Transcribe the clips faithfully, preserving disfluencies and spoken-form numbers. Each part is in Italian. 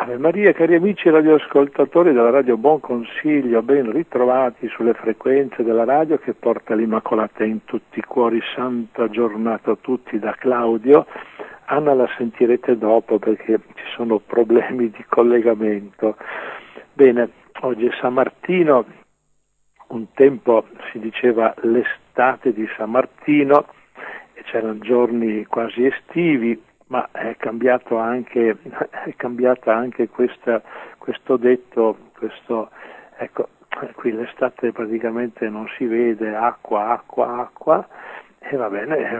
Ave Maria, cari amici radioascoltatori della Radio Buon Consiglio, ben ritrovati sulle frequenze della radio che porta l'Immacolata in tutti i cuori. Santa giornata a tutti da Claudio. Anna la sentirete dopo perché ci sono problemi di collegamento. Bene, oggi è San Martino, un tempo si diceva l'estate di San Martino e c'erano giorni quasi estivi, ma è cambiato anche, è cambiata anche questa, questo detto, questo, ecco, qui l'estate praticamente non si vede, acqua, acqua, acqua, e va bene,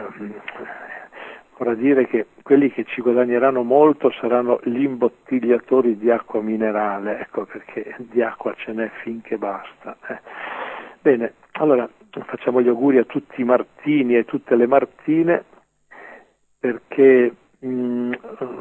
vorrà dire che quelli che ci guadagneranno molto saranno gli imbottigliatori di acqua minerale, ecco, perché di acqua ce n'è finché basta. Eh. Bene, allora facciamo gli auguri a tutti i Martini e tutte le Martine, perché Mm,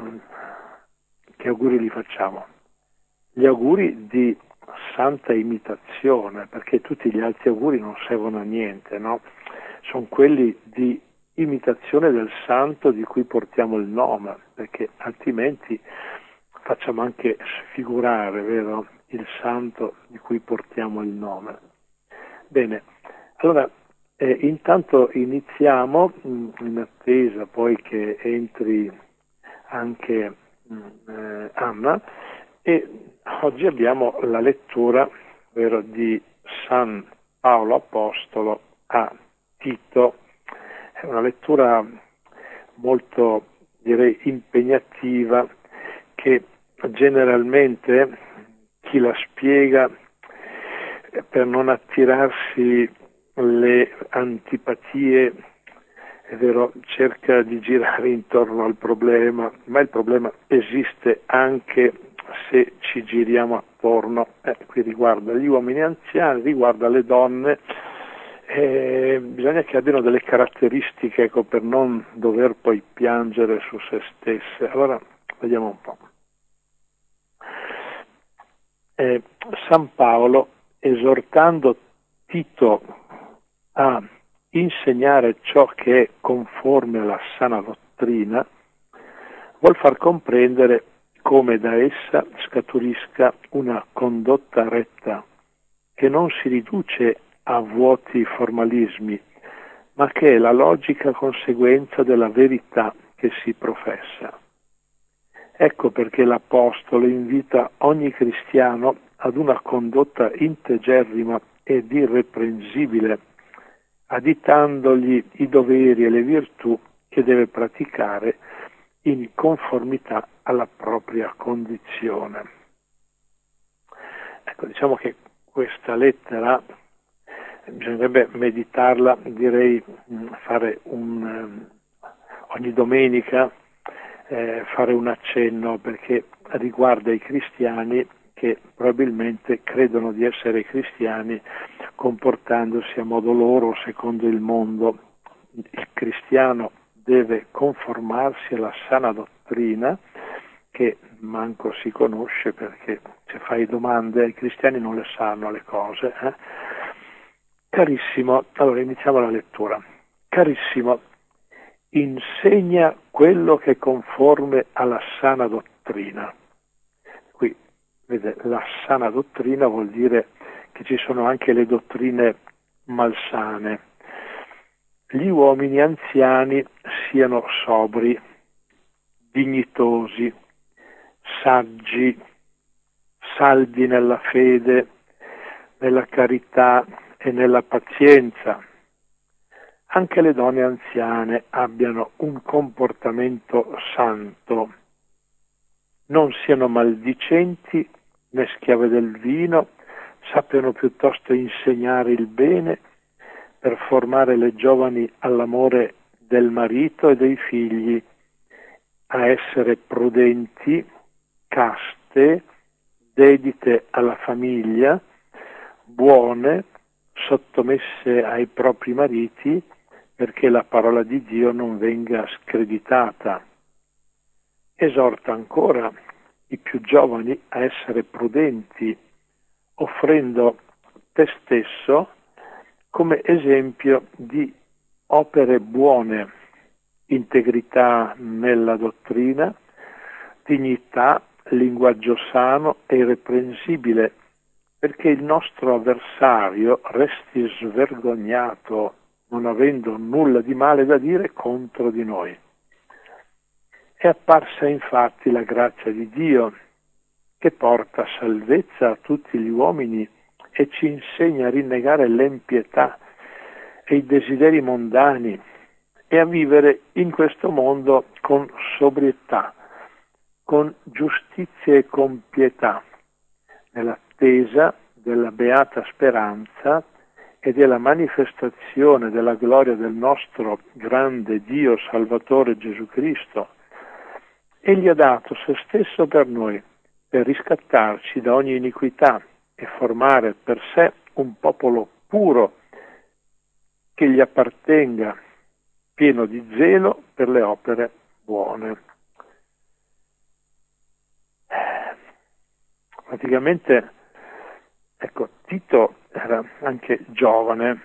che auguri li facciamo? Gli auguri di santa imitazione, perché tutti gli altri auguri non servono a niente, no? Sono quelli di imitazione del santo di cui portiamo il nome, perché altrimenti facciamo anche sfigurare, vero, il santo di cui portiamo il nome. Bene, allora Eh, intanto iniziamo, mh, in attesa poi che entri anche mh, eh, Anna, e oggi abbiamo la lettura, ovvero di San Paolo Apostolo a Tito. È una lettura molto, direi, impegnativa, che generalmente chi la spiega, eh, per non attirarsi le antipatie, è vero, cerca di girare intorno al problema, ma il problema esiste anche se ci giriamo attorno. Eh, qui riguarda gli uomini anziani, riguarda le donne, eh, bisogna che abbiano delle caratteristiche, ecco, per non dover poi piangere su se stesse. Allora, vediamo un po'. Eh, San Paolo, esortando Tito a insegnare ciò che è conforme alla sana dottrina, vuol far comprendere come da essa scaturisca una condotta retta, che non si riduce a vuoti formalismi, ma che è la logica conseguenza della verità che si professa. Ecco perché l'Apostolo invita ogni cristiano ad una condotta integerrima ed irreprensibile, additandogli i doveri e le virtù che deve praticare in conformità alla propria condizione. Ecco, diciamo che questa lettera bisognerebbe meditarla, direi fare un, ogni domenica eh, fare un accenno, perché riguarda i cristiani che probabilmente credono di essere cristiani comportandosi a modo loro, secondo il mondo. Il cristiano deve conformarsi alla sana dottrina, che manco si conosce, perché se fai domande i cristiani non le sanno le cose. Eh? Carissimo, allora iniziamo la lettura. Carissimo, insegna quello che è conforme alla sana dottrina. Qui, vede, la sana dottrina vuol dire che ci sono anche le dottrine malsane. Gli uomini anziani siano sobri, dignitosi, saggi, saldi nella fede, nella carità e nella pazienza. Anche le donne anziane abbiano un comportamento santo. Non siano maldicenti né schiave del vino, sappiano piuttosto insegnare il bene per formare le giovani all'amore del marito e dei figli, a essere prudenti, caste, dedite alla famiglia, buone, sottomesse ai propri mariti, perché la parola di Dio non venga screditata. Esorta ancora i più giovani a essere prudenti, offrendo te stesso come esempio di opere buone, integrità nella dottrina, dignità, linguaggio sano e irreprensibile, perché il nostro avversario resti svergognato, non avendo nulla di male da dire contro di noi. È apparsa infatti la grazia di Dio, che porta salvezza a tutti gli uomini e ci insegna a rinnegare l'empietà e i desideri mondani e a vivere in questo mondo con sobrietà, con giustizia e con pietà, nell'attesa della beata speranza e della manifestazione della gloria del nostro grande Dio Salvatore Gesù Cristo. Egli ha dato se stesso per noi, per riscattarci da ogni iniquità e formare per sé un popolo puro che gli appartenga, pieno di zelo per le opere buone. Praticamente, ecco, Tito era anche giovane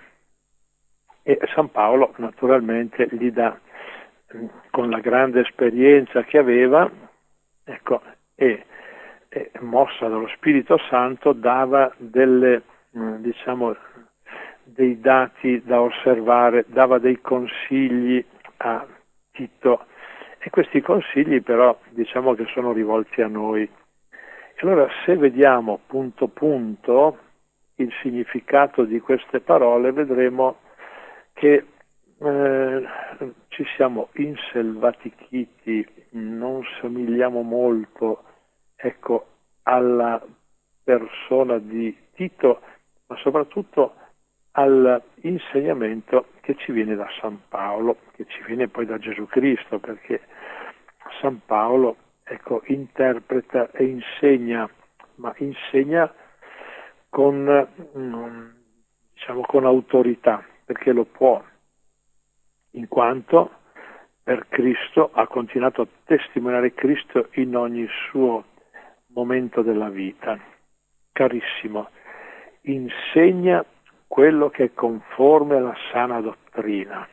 e San Paolo naturalmente gli dà, con la grande esperienza che aveva, ecco, e, e mossa dallo Spirito Santo, dava delle, diciamo, dei dati da osservare, dava dei consigli a Tito, e questi consigli però diciamo che sono rivolti a noi. Allora, se vediamo punto punto il significato di queste parole, vedremo che eh, ci siamo inselvatichiti, non somigliamo molto, ecco, alla persona di Tito, ma soprattutto all'insegnamento che ci viene da San Paolo, che ci viene poi da Gesù Cristo, perché San Paolo, ecco, interpreta e insegna, ma insegna con, diciamo, con autorità, perché lo può, in quanto per Cristo ha continuato a testimoniare Cristo in ogni suo momento della vita. Carissimo, insegna quello che è conforme alla sana dottrina.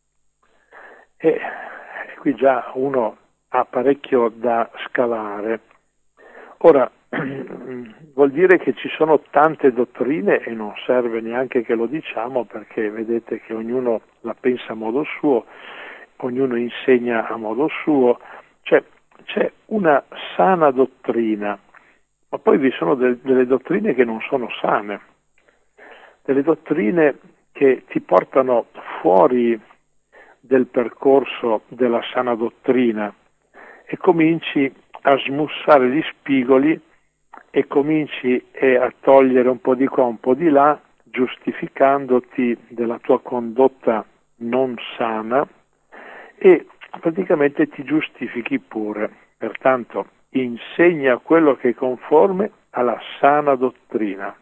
E qui già uno ha parecchio da scavare. Ora, vuol dire che ci sono tante dottrine e non serve neanche che lo diciamo, perché vedete che ognuno la pensa a modo suo, ognuno insegna a modo suo, cioè c'è una sana dottrina, ma poi vi sono de- delle dottrine che non sono sane, delle dottrine che ti portano fuori del percorso della sana dottrina e cominci a smussare gli spigoli e cominci eh, a togliere un po' di qua, un po' di là, giustificandoti della tua condotta non sana e praticamente ti giustifichi pure. Pertanto insegna quello che è conforme alla sana dottrina.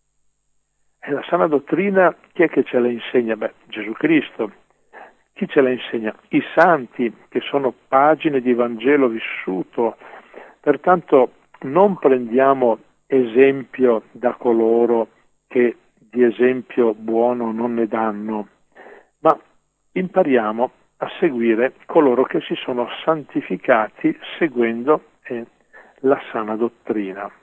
E la sana dottrina chi è che ce la insegna? Beh, Gesù Cristo. Chi ce la insegna? I santi, che sono pagine di Vangelo vissuto. Pertanto non prendiamo esempio da coloro che di esempio buono non ne danno, ma impariamo a seguire coloro che si sono santificati seguendo eh, la sana dottrina.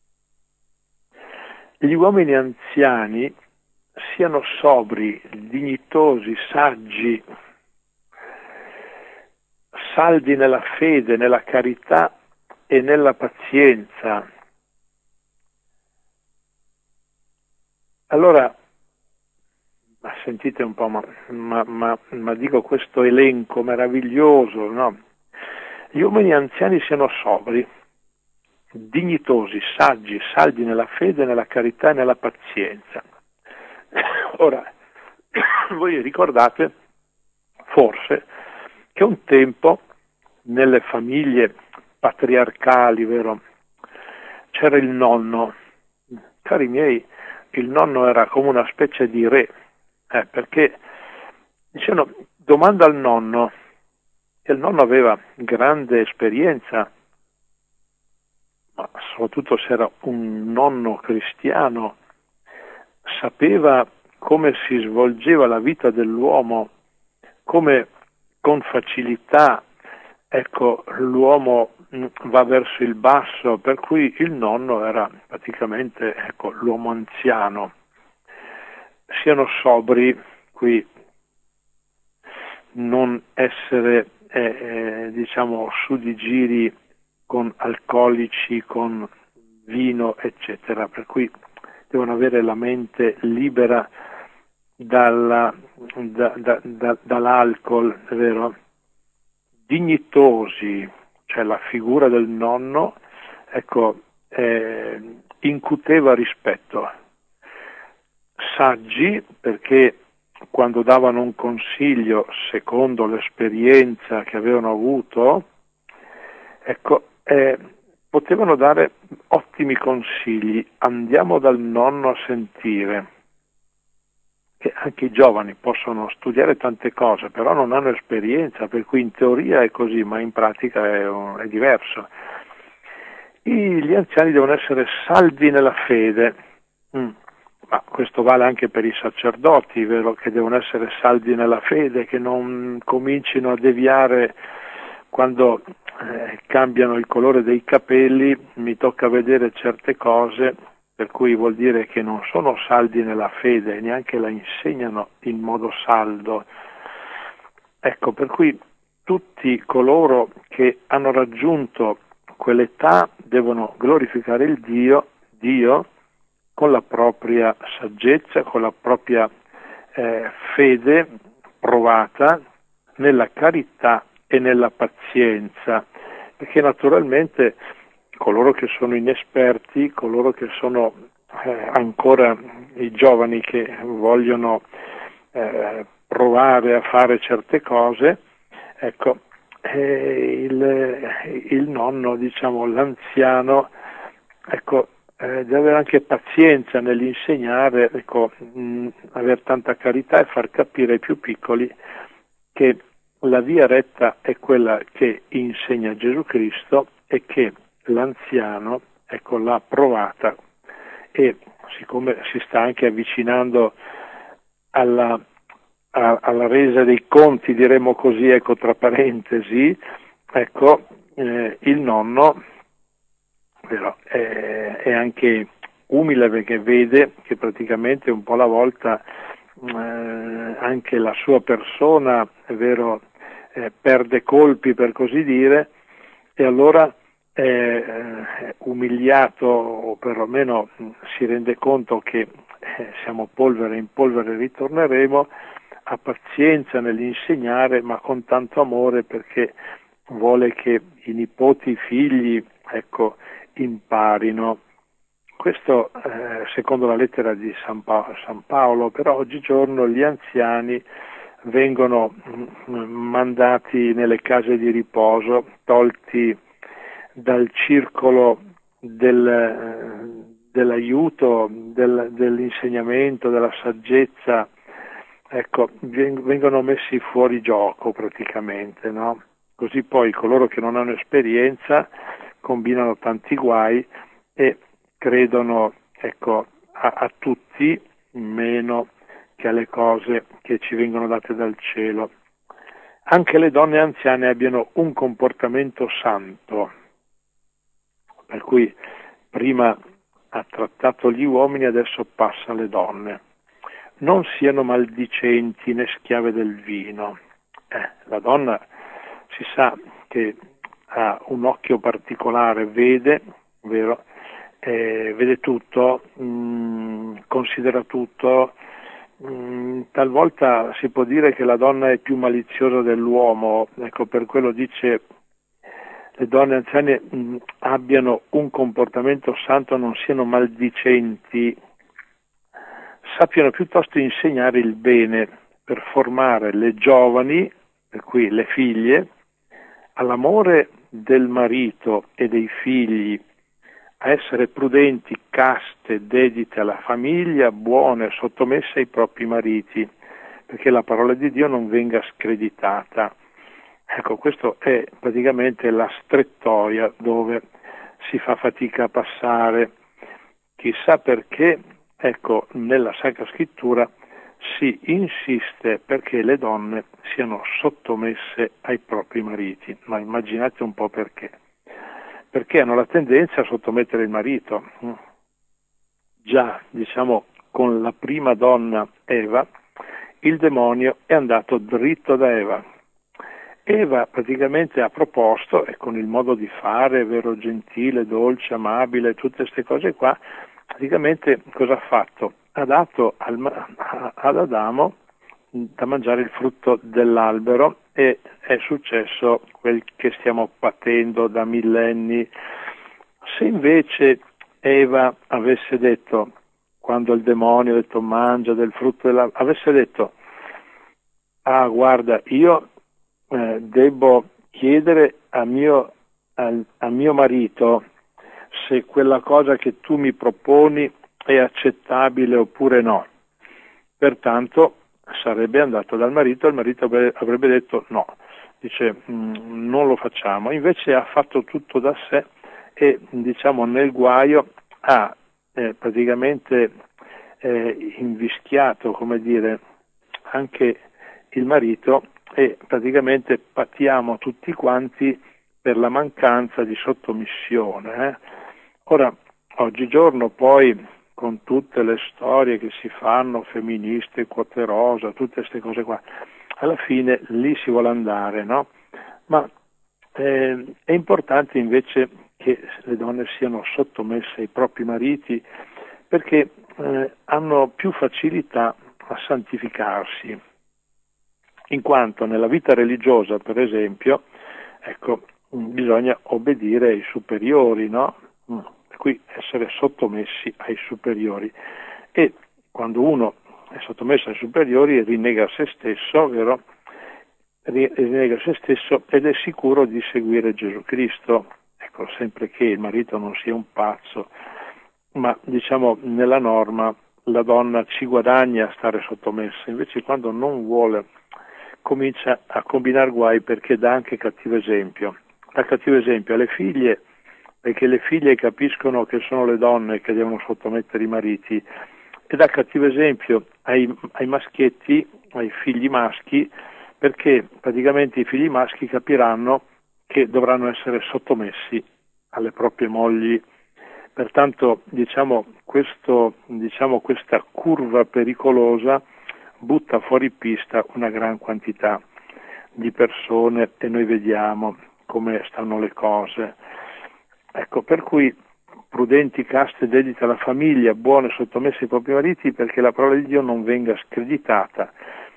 Gli uomini anziani siano sobri, dignitosi, saggi, saldi nella fede, nella carità e nella pazienza. Allora, ma sentite un po', ma, ma, ma, ma dico questo elenco meraviglioso, no? Gli uomini anziani siano sobri, dignitosi, saggi, saldi nella fede, nella carità e nella pazienza. Ora, voi ricordate forse che un tempo nelle famiglie patriarcali, vero, c'era il nonno. Cari miei, il nonno era come una specie di re, eh, perché dicevano, domanda al nonno, e il nonno aveva grande esperienza, ma soprattutto se era un nonno cristiano, sapeva come si svolgeva la vita dell'uomo, come con facilità, ecco, l'uomo mh, va verso il basso, per cui il nonno era praticamente, ecco, l'uomo anziano. Siano sobri, qui non essere eh, eh, diciamo su di giri con alcolici, con vino, eccetera, per cui devono avere la mente libera dalla, da, da, da, dall'alcol, è vero? Dignitosi, cioè la figura del nonno, ecco, eh, incuteva rispetto. Saggi, perché quando davano un consiglio secondo l'esperienza che avevano avuto, ecco, eh, potevano dare ottimi consigli. Andiamo dal nonno a sentire, che anche i giovani possono studiare tante cose, però non hanno esperienza, per cui in teoria è così, ma in pratica è, è diverso. I, gli anziani devono essere saldi nella fede. Mm. Ma questo vale anche per i sacerdoti, vero? Che devono essere saldi nella fede, che non comincino a deviare quando eh, cambiano il colore dei capelli. Mi tocca vedere certe cose, per cui vuol dire che non sono saldi nella fede e neanche la insegnano in modo saldo. Ecco, per cui tutti coloro che hanno raggiunto quell'età devono glorificare il Dio, Dio, con la propria saggezza, con la propria eh, fede provata nella carità e nella pazienza, perché naturalmente coloro che sono inesperti, coloro che sono eh, ancora i giovani che vogliono eh, provare a fare certe cose, ecco, eh, il, il nonno, diciamo l'anziano, ecco, Eh, deve avere anche pazienza nell'insegnare, ecco, mh, avere tanta carità e far capire ai più piccoli che la via retta è quella che insegna Gesù Cristo e che l'anziano, ecco, l'ha provata, e siccome si sta anche avvicinando alla, a, alla resa dei conti, diremo così, ecco, tra parentesi, ecco, eh, il nonno però è, è anche umile, perché vede che praticamente un po' alla volta eh, anche la sua persona, è vero, eh, perde colpi, per così dire, e allora è eh, umiliato, o perlomeno si rende conto che eh, siamo polvere, in polvere ritorneremo, ha pazienza nell'insegnare, ma con tanto amore, perché vuole che i nipoti, i figli, ecco, imparino. Questo eh, secondo la lettera di San, pa- San Paolo, però oggigiorno gli anziani vengono mh, mandati nelle case di riposo, tolti dal circolo del, eh, dell'aiuto, del, dell'insegnamento, della saggezza, ecco, veng- vengono messi fuori gioco praticamente, no? Così poi coloro che non hanno esperienza combinano tanti guai e credono, ecco, a, a tutti, meno che alle cose che ci vengono date dal cielo. Anche le donne anziane abbiano un comportamento santo, per cui prima ha trattato gli uomini, adesso passa alle donne. Non siano maldicenti né schiave del vino. Eh, la donna si sa che ha un occhio particolare, vede, vero? Eh, vede tutto, mh, considera tutto, mh, talvolta si può dire che la donna è più maliziosa dell'uomo, ecco, per quello dice le donne anziane mh, abbiano un comportamento santo, non siano maldicenti, sappiano piuttosto insegnare il bene per formare le giovani, per cui le figlie, all'amore del marito e dei figli, a essere prudenti, caste, dedite alla famiglia, buone, sottomesse ai propri mariti, perché la parola di Dio non venga screditata. Ecco, questo è praticamente la strettoia dove si fa fatica a passare. Chissà perché, ecco, nella Sacra Scrittura si insiste perché le donne siano sottomesse ai propri mariti, ma immaginate un po' perché. perché hanno la tendenza a sottomettere il marito. Già, diciamo, con la prima donna Eva, il demonio è andato dritto da Eva. Eva praticamente ha proposto, e con il modo di fare, vero, gentile, dolce, amabile, tutte queste cose qua, praticamente cosa ha fatto? Ha dato al, ad Adamo da mangiare il frutto dell'albero e è successo quel che stiamo patendo da millenni. Se invece Eva avesse detto, quando il demonio ha detto mangia del frutto dell'albero, avesse detto ah guarda io eh, devo chiedere a mio, al, a mio marito se quella cosa che tu mi proponi è accettabile oppure no, pertanto sarebbe andato dal marito e il marito avrebbe detto no, dice non lo facciamo, invece ha fatto tutto da sé e diciamo nel guaio ha eh, praticamente eh, invischiato, come dire, anche il marito e praticamente patiamo tutti quanti per la mancanza di sottomissione. Eh? Ora, oggigiorno poi con tutte le storie che si fanno, femministe, quote rosa, tutte queste cose qua, alla fine lì si vuole andare, no? Ma eh, è importante invece che le donne siano sottomesse ai propri mariti perché eh, hanno più facilità a santificarsi, in quanto nella vita religiosa, per esempio, ecco, bisogna obbedire ai superiori, no? Per cui essere sottomessi ai superiori. E quando uno è sottomesso ai superiori rinnega se stesso, vero? Rinnega se stesso ed è sicuro di seguire Gesù Cristo. Ecco, sempre che il marito non sia un pazzo, ma diciamo nella norma la donna ci guadagna a stare sottomessa, invece quando non vuole comincia a combinare guai perché dà anche cattivo esempio. Dà cattivo esempio alle figlie, perché le figlie capiscono che sono le donne che devono sottomettere i mariti, e dà cattivo esempio ai, ai maschietti, ai figli maschi, perché praticamente i figli maschi capiranno che dovranno essere sottomessi alle proprie mogli. Pertanto diciamo, questo, diciamo questa curva pericolosa butta fuori pista una gran quantità di persone e noi vediamo come stanno le cose. Ecco, per cui prudenti, caste, dedite alla famiglia, buone, sottomesse ai propri mariti perché la parola di Dio non venga screditata.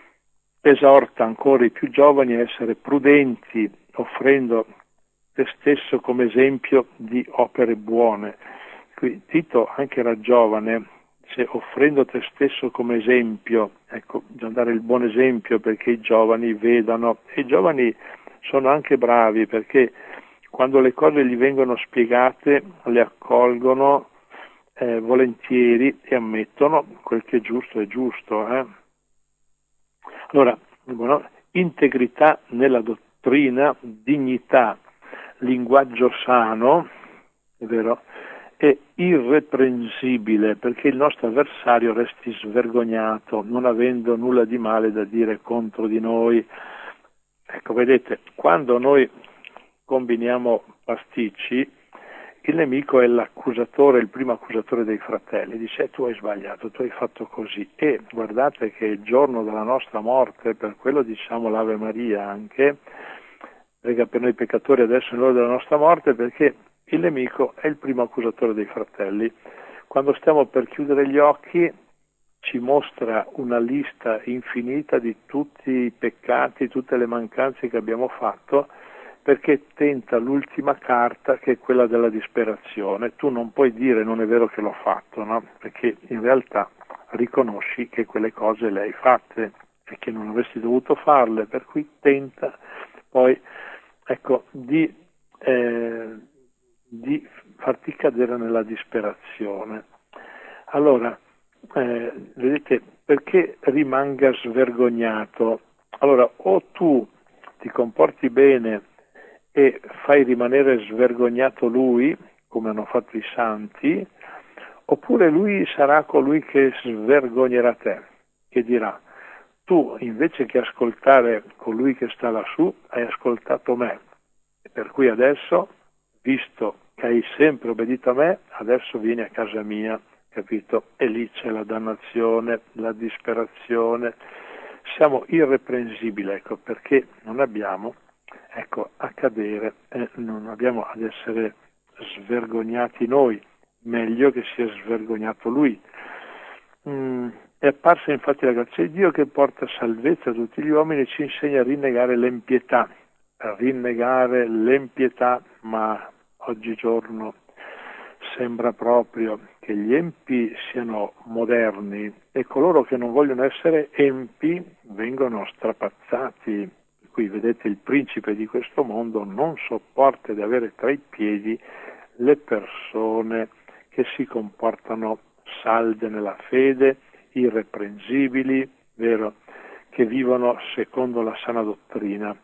Esorta ancora i più giovani a essere prudenti, offrendo te stesso come esempio di opere buone. Qui Tito anche era giovane, se offrendo te stesso come esempio, ecco, bisogna dare il buon esempio perché i giovani vedano, e i giovani sono anche bravi perché quando le cose gli vengono spiegate le accolgono eh, volentieri e ammettono quel che è giusto è giusto. Eh? Allora, no? Integrità nella dottrina, dignità, linguaggio sano, è vero? È irreprensibile perché il nostro avversario resti svergognato, non avendo nulla di male da dire contro di noi. Ecco, vedete, quando noi combiniamo pasticci, il nemico è l'accusatore, il primo accusatore dei fratelli, dice tu hai sbagliato, tu hai fatto così, e guardate che il giorno della nostra morte, per quello diciamo l'Ave Maria anche, prega per noi peccatori adesso e l'ora della nostra morte, perché il nemico è il primo accusatore dei fratelli. Quando stiamo per chiudere gli occhi ci mostra una lista infinita di tutti i peccati, tutte le mancanze che abbiamo fatto, perché tenta l'ultima carta che è quella della disperazione. Tu non puoi dire non è vero che l'ho fatto, no? Perché in realtà riconosci che quelle cose le hai fatte e che non avresti dovuto farle, per cui tenta poi ecco di, eh, di farti cadere nella disperazione. Allora, eh, vedete, perché rimanga svergognato? Allora, o tu ti comporti bene e fai rimanere svergognato lui, come hanno fatto i santi, oppure lui sarà colui che svergognerà te, che dirà, tu invece che ascoltare colui che sta lassù, hai ascoltato me, e per cui adesso visto che hai sempre obbedito a me, adesso vieni a casa mia, capito? E lì c'è la dannazione, la disperazione, siamo irreprensibili, ecco, perché non abbiamo, ecco, a cadere, eh, non abbiamo ad essere svergognati noi, meglio che sia svergognato lui. Mm, è apparsa infatti la grazia di Dio che porta salvezza a tutti gli uomini e ci insegna a rinnegare l'empietà, a rinnegare l'empietà, ma oggigiorno sembra proprio che gli empi siano moderni e coloro che non vogliono essere empi vengono strapazzati. Qui vedete il principe di questo mondo non sopporta di avere tra i piedi le persone che si comportano salde nella fede, irreprensibili, vero, che vivono secondo la sana dottrina.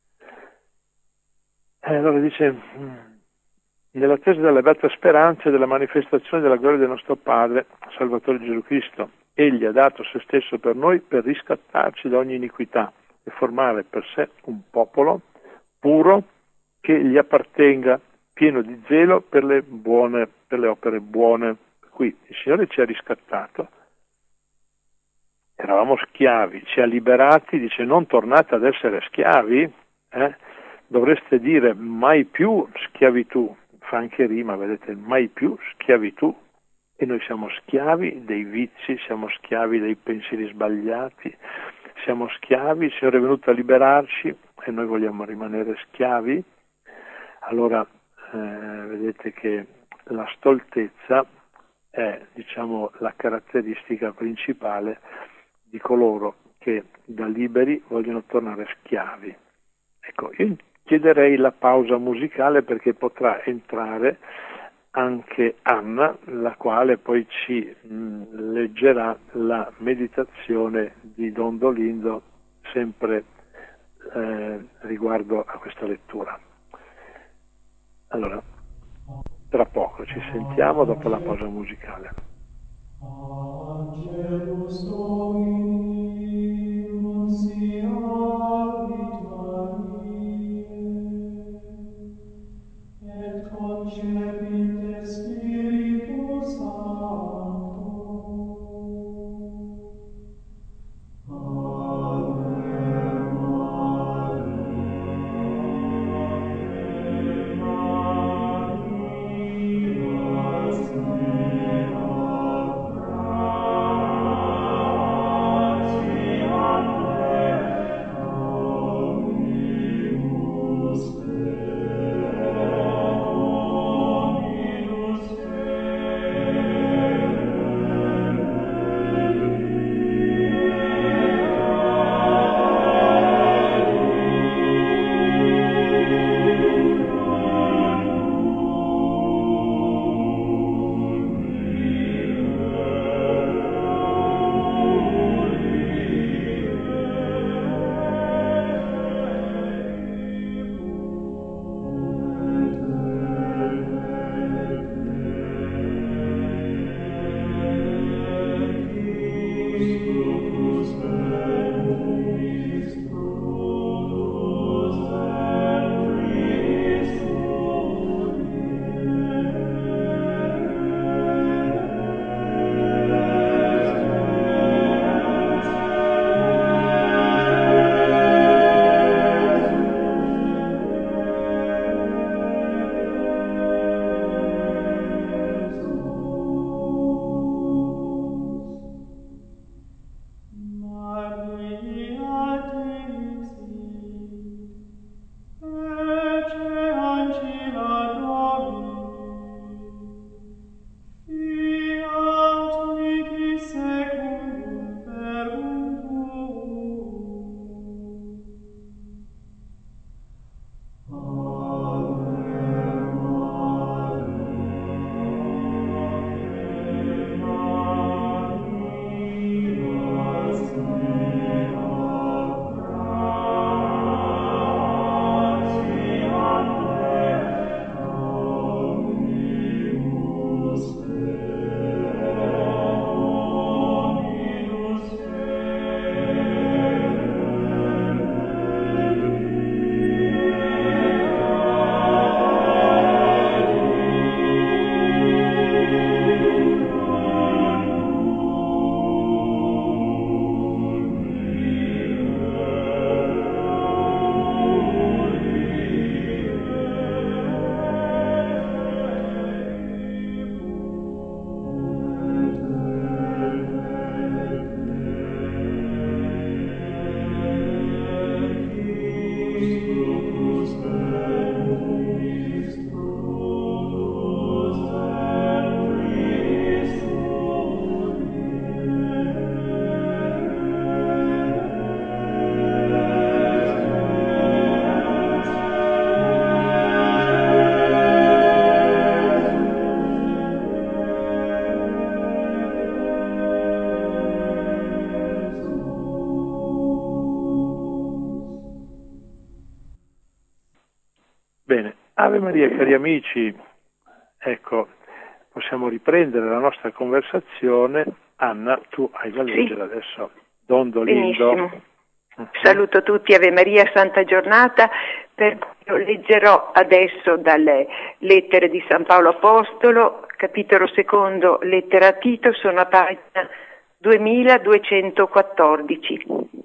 E allora dice, nell'attesa della beata speranza e della manifestazione della gloria del nostro Padre, Salvatore Gesù Cristo, Egli ha dato se stesso per noi per riscattarci da ogni iniquità e formare per sé un popolo puro che gli appartenga, pieno di zelo per le buone, per le opere buone. Qui il Signore ci ha riscattato, eravamo schiavi, ci ha liberati, dice non tornate ad essere schiavi, eh? Dovreste dire mai più schiavitù, fa anche rima, vedete, mai più schiavitù, e noi siamo schiavi dei vizi, siamo schiavi dei pensieri sbagliati, siamo schiavi, il Signore è venuto a liberarci e noi vogliamo rimanere schiavi. Allora eh, vedete che la stoltezza è, diciamo, la caratteristica principale di coloro che da liberi vogliono tornare schiavi. Ecco, io chiederei la pausa musicale perché potrà entrare anche Anna, la quale poi ci mh, leggerà la meditazione di Don Dolindo sempre eh, riguardo a questa lettura. Allora, tra poco ci sentiamo dopo la pausa musicale. Angelus Domini, nunciavit Mariae, et concepit Spiritus Sancto. Bene, Ave Maria, cari amici, ecco, possiamo riprendere la nostra conversazione. Anna, tu hai da leggere sì. Adesso Dondolindo. Benissimo. Uh-huh. Saluto tutti, Ave Maria, santa giornata. Per cui leggerò adesso dalle lettere di San Paolo Apostolo, capitolo secondo, lettera a Tito, sono a pagina duemiladuecentoquattordici.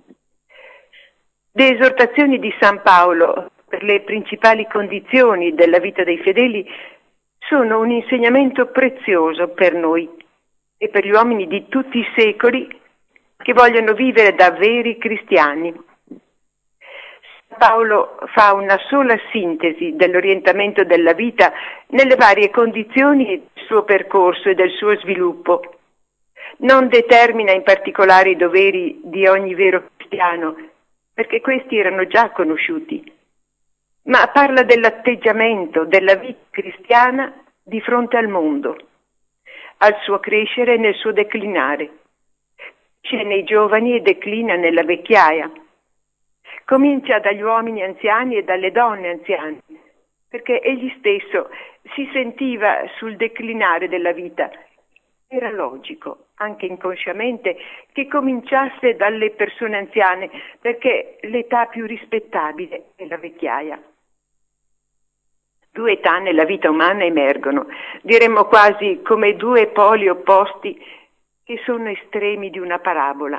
Le esortazioni di San Paolo per le principali condizioni della vita dei fedeli sono un insegnamento prezioso per noi e per gli uomini di tutti i secoli che vogliono vivere da veri cristiani. San Paolo fa una sola sintesi dell'orientamento della vita nelle varie condizioni del suo percorso e del suo sviluppo. Non determina in particolare i doveri di ogni vero cristiano, perché questi erano già conosciuti, ma parla dell'atteggiamento della vita cristiana di fronte al mondo, al suo crescere e nel suo declinare. Cresce nei giovani e declina nella vecchiaia. Comincia dagli uomini anziani e dalle donne anziane, perché egli stesso si sentiva sul declinare della vita. Era logico, anche inconsciamente, che cominciasse dalle persone anziane, perché l'età più rispettabile è la vecchiaia. Due età nella vita umana emergono, diremmo quasi come due poli opposti che sono estremi di una parabola,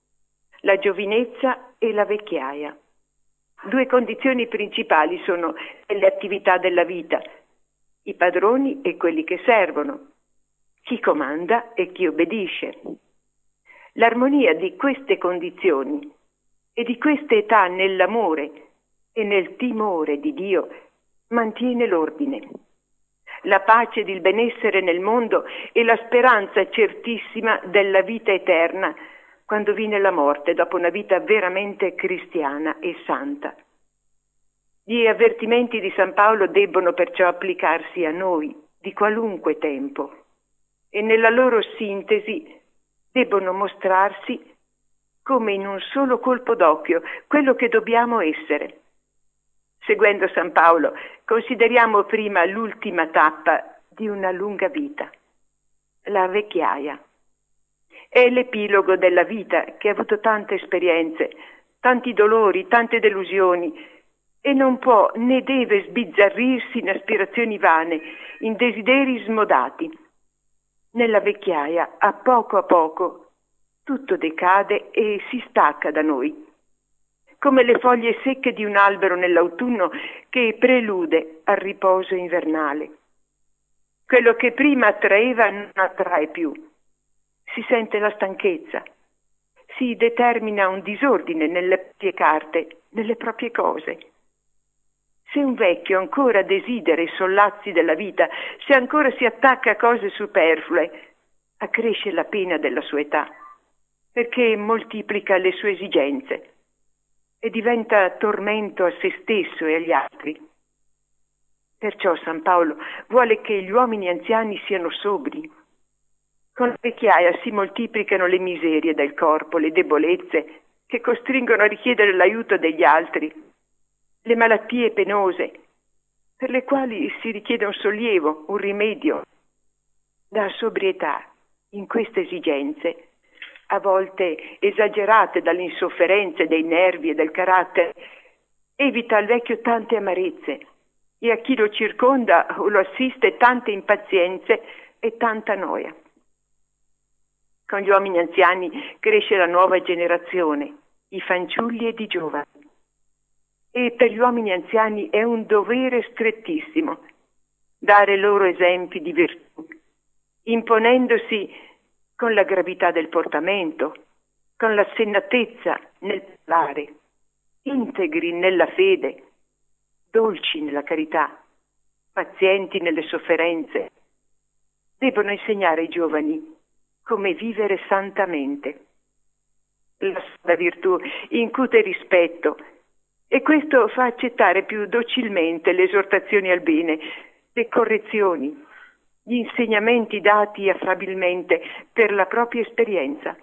la giovinezza e la vecchiaia. Due condizioni principali sono le attività della vita, i padroni e quelli che servono, chi comanda e chi obbedisce. L'armonia di queste condizioni e di queste età nell'amore e nel timore di Dio mantiene l'ordine, la pace ed il benessere nel mondo e la speranza certissima della vita eterna quando viene la morte dopo una vita veramente cristiana e santa. Gli avvertimenti di San Paolo debbono perciò applicarsi a noi di qualunque tempo e nella loro sintesi debbono mostrarsi come in un solo colpo d'occhio quello che dobbiamo essere. Seguendo San Paolo, consideriamo prima l'ultima tappa di una lunga vita, la vecchiaia. È l'epilogo della vita che ha avuto tante esperienze, tanti dolori, tante delusioni e non può né deve sbizzarrirsi in aspirazioni vane, in desideri smodati. Nella vecchiaia, a poco a poco, tutto decade e si stacca da noi, come le foglie secche di un albero nell'autunno che prelude al riposo invernale. Quello che prima attraeva non attrae più. Si sente la stanchezza, si determina un disordine nelle proprie carte, nelle proprie cose. Se un vecchio ancora desidera i sollazzi della vita, se ancora si attacca a cose superflue, accresce la pena della sua età, perché moltiplica le sue esigenze e diventa tormento a se stesso e agli altri. Perciò San Paolo vuole che gli uomini anziani siano sobri. Con la vecchiaia si moltiplicano le miserie del corpo, le debolezze che costringono a richiedere l'aiuto degli altri, le malattie penose per le quali si richiede un sollievo, un rimedio. La sobrietà in queste esigenze, a volte esagerate dalle insofferenze dei nervi e del carattere, evita al vecchio tante amarezze e a chi lo circonda o lo assiste tante impazienze e tanta noia. Con gli uomini anziani cresce la nuova generazione, i fanciulli ed i giovani. E per gli uomini anziani è un dovere strettissimo dare loro esempi di virtù, imponendosi con la gravità del portamento, con la sennatezza nel parlare, integri nella fede, dolci nella carità, pazienti nelle sofferenze. Debbono insegnare ai giovani come vivere santamente. La sola virtù incute rispetto e questo fa accettare più docilmente le esortazioni al bene, le correzioni, gli insegnamenti dati affabilmente per la propria esperienza.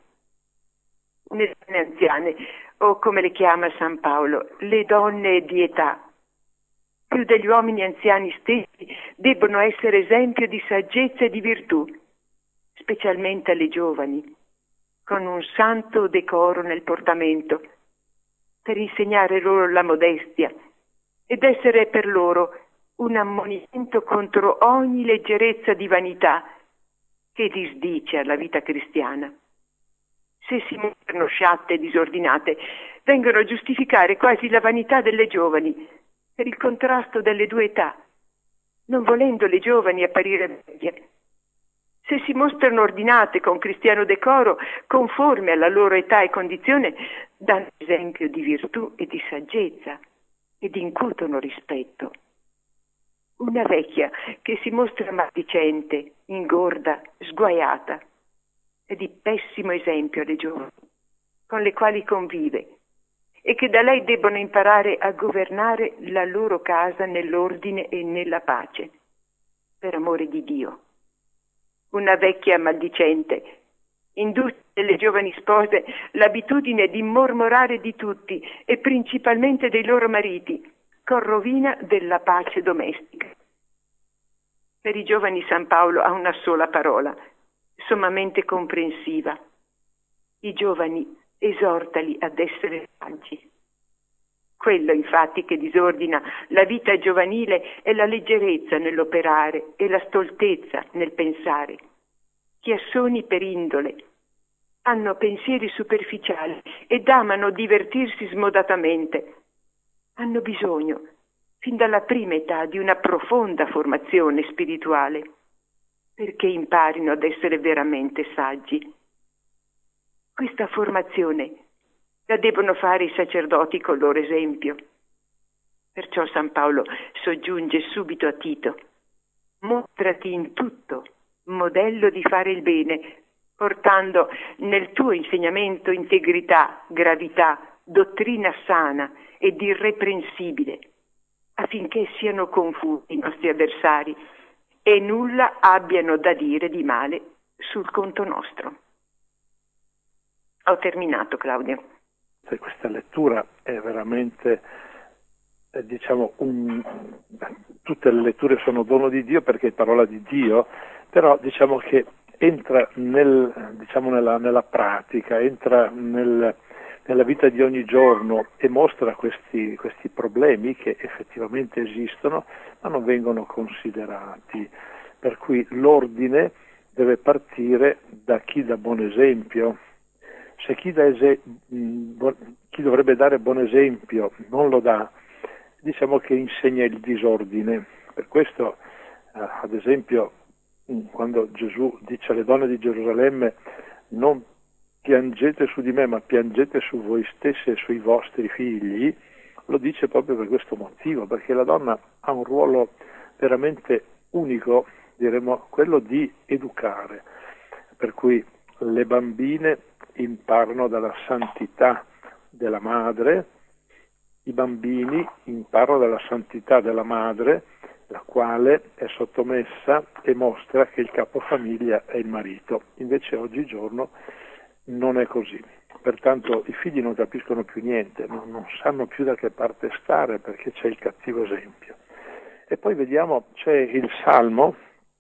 Le donne anziane, o come le chiama San Paolo, le donne di età, più degli uomini anziani stessi, debbono essere esempio di saggezza e di virtù, specialmente alle giovani, con un santo decoro nel portamento, per insegnare loro la modestia ed essere per loro un ammonimento contro ogni leggerezza di vanità che disdice alla vita cristiana. Se si mostrano sciatte e disordinate, vengono a giustificare quasi la vanità delle giovani per il contrasto delle due età, non volendo le giovani apparire vecchie. Se si mostrano ordinate con cristiano decoro, conforme alla loro età e condizione, danno esempio di virtù e di saggezza ed incutono rispetto. Una vecchia che si mostra maldicente, ingorda, sguaiata, è di pessimo esempio alle giovani, con le quali convive, e che da lei debbono imparare a governare la loro casa nell'ordine e nella pace, per amore di Dio. Una vecchia maldicente induce nelle giovani spose l'abitudine di mormorare di tutti e principalmente dei loro mariti, con rovina della pace domestica. Per i giovani San Paolo ha una sola parola, sommamente comprensiva. I giovani esortali ad essere saggi. Quello infatti che disordina la vita giovanile è la leggerezza nell'operare e la stoltezza nel pensare. Chiassoni per indole, hanno pensieri superficiali ed amano divertirsi smodatamente. Hanno bisogno, fin dalla prima età, di una profonda formazione spirituale, perché imparino ad essere veramente saggi. Questa formazione la debbono fare i sacerdoti col loro esempio. Perciò San Paolo soggiunge subito a Tito: mostrati in tutto modello di fare il bene, portando nel tuo insegnamento integrità, gravità, dottrina sana ed irreprensibile, affinché siano confusi i nostri avversari e nulla abbiano da dire di male sul conto nostro. Ho terminato, Claudio. Questa lettura è veramente, eh, diciamo, un, tutte le letture sono dono di Dio perché è parola di Dio, però diciamo che entra nel, diciamo, nella, nella pratica, entra nel, nella vita di ogni giorno e mostra questi, questi problemi che effettivamente esistono ma non vengono considerati, per cui l'ordine deve partire da chi dà buon esempio. Se chi, da ese- chi dovrebbe dare buon esempio non lo dà, diciamo che insegna il disordine. Per questo, eh, ad esempio, quando Gesù dice alle donne di Gerusalemme: non piangete su di me, ma piangete su voi stesse e sui vostri figli, lo dice proprio per questo motivo, perché la donna ha un ruolo veramente unico, diremmo, quello di educare, per cui le bambine imparano dalla santità della madre, i bambini imparano dalla santità della madre, la quale è sottomessa e mostra che il capofamiglia è il marito. Invece oggigiorno non è così. Pertanto i figli non capiscono più niente, non, non sanno più da che parte stare perché c'è il cattivo esempio. E poi vediamo, c'è il Salmo,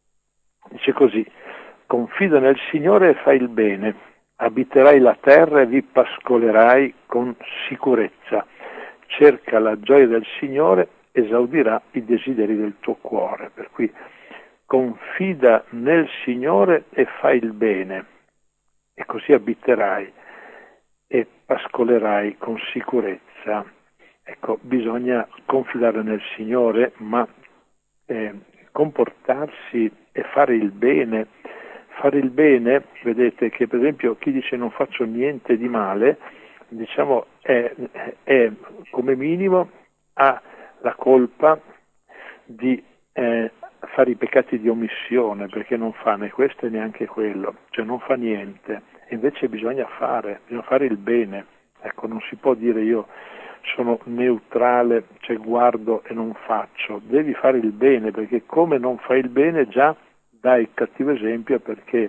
dice così: confida nel Signore e fai il bene, abiterai la terra e vi pascolerai con sicurezza. Cerca la gioia del Signore, esaudirà i desideri del tuo cuore. Per cui confida nel Signore e fai il bene, e così abiterai e pascolerai con sicurezza. Ecco, bisogna confidare nel Signore, ma eh, comportarsi e fare il bene. Fare il bene, vedete che per esempio chi dice non faccio niente di male, diciamo è, è come minimo ha la colpa di eh, fare i peccati di omissione, perché non fa né questo e neanche quello, cioè non fa niente. E invece bisogna fare, bisogna fare il bene. Ecco, non si può dire io sono neutrale, cioè guardo e non faccio. Devi fare il bene, perché come non fai il bene già dai cattivo esempio, perché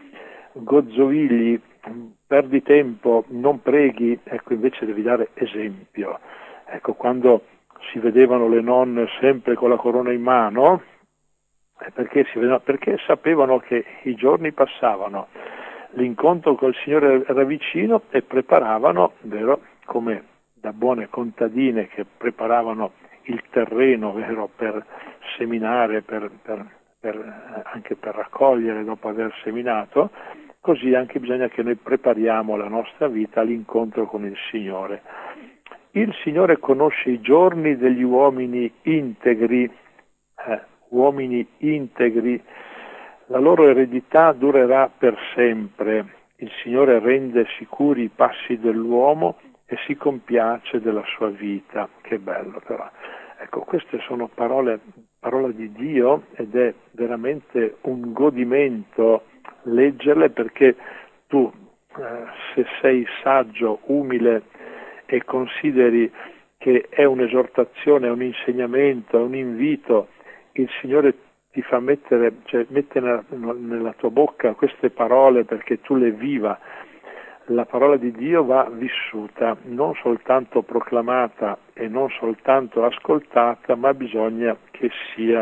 gozzovigli, perdi tempo, non preghi, ecco invece devi dare esempio. Ecco, quando si vedevano le nonne sempre con la corona in mano, perché, si vedevano, perché sapevano che i giorni passavano, l'incontro col Signore era vicino e preparavano, vero, come da buone contadine che preparavano il terreno, vero, per seminare, per, per, per, anche per raccogliere dopo aver seminato, così anche bisogna che noi prepariamo la nostra vita all'incontro con il Signore. Il Signore conosce i giorni degli uomini integri, eh, uomini integri, la loro eredità durerà per sempre. Il Signore rende sicuri i passi dell'uomo e si compiace della sua vita. Che bello però. Ecco, queste sono parole, parola di Dio, ed è veramente un godimento leggerle, perché tu, eh, se sei saggio, umile e consideri che è un'esortazione, è un insegnamento, è un invito, il Signore ti fa mettere, cioè mette nella, nella tua bocca queste parole perché tu le viva. La parola di Dio va vissuta, non soltanto proclamata e non soltanto ascoltata, ma bisogna che sia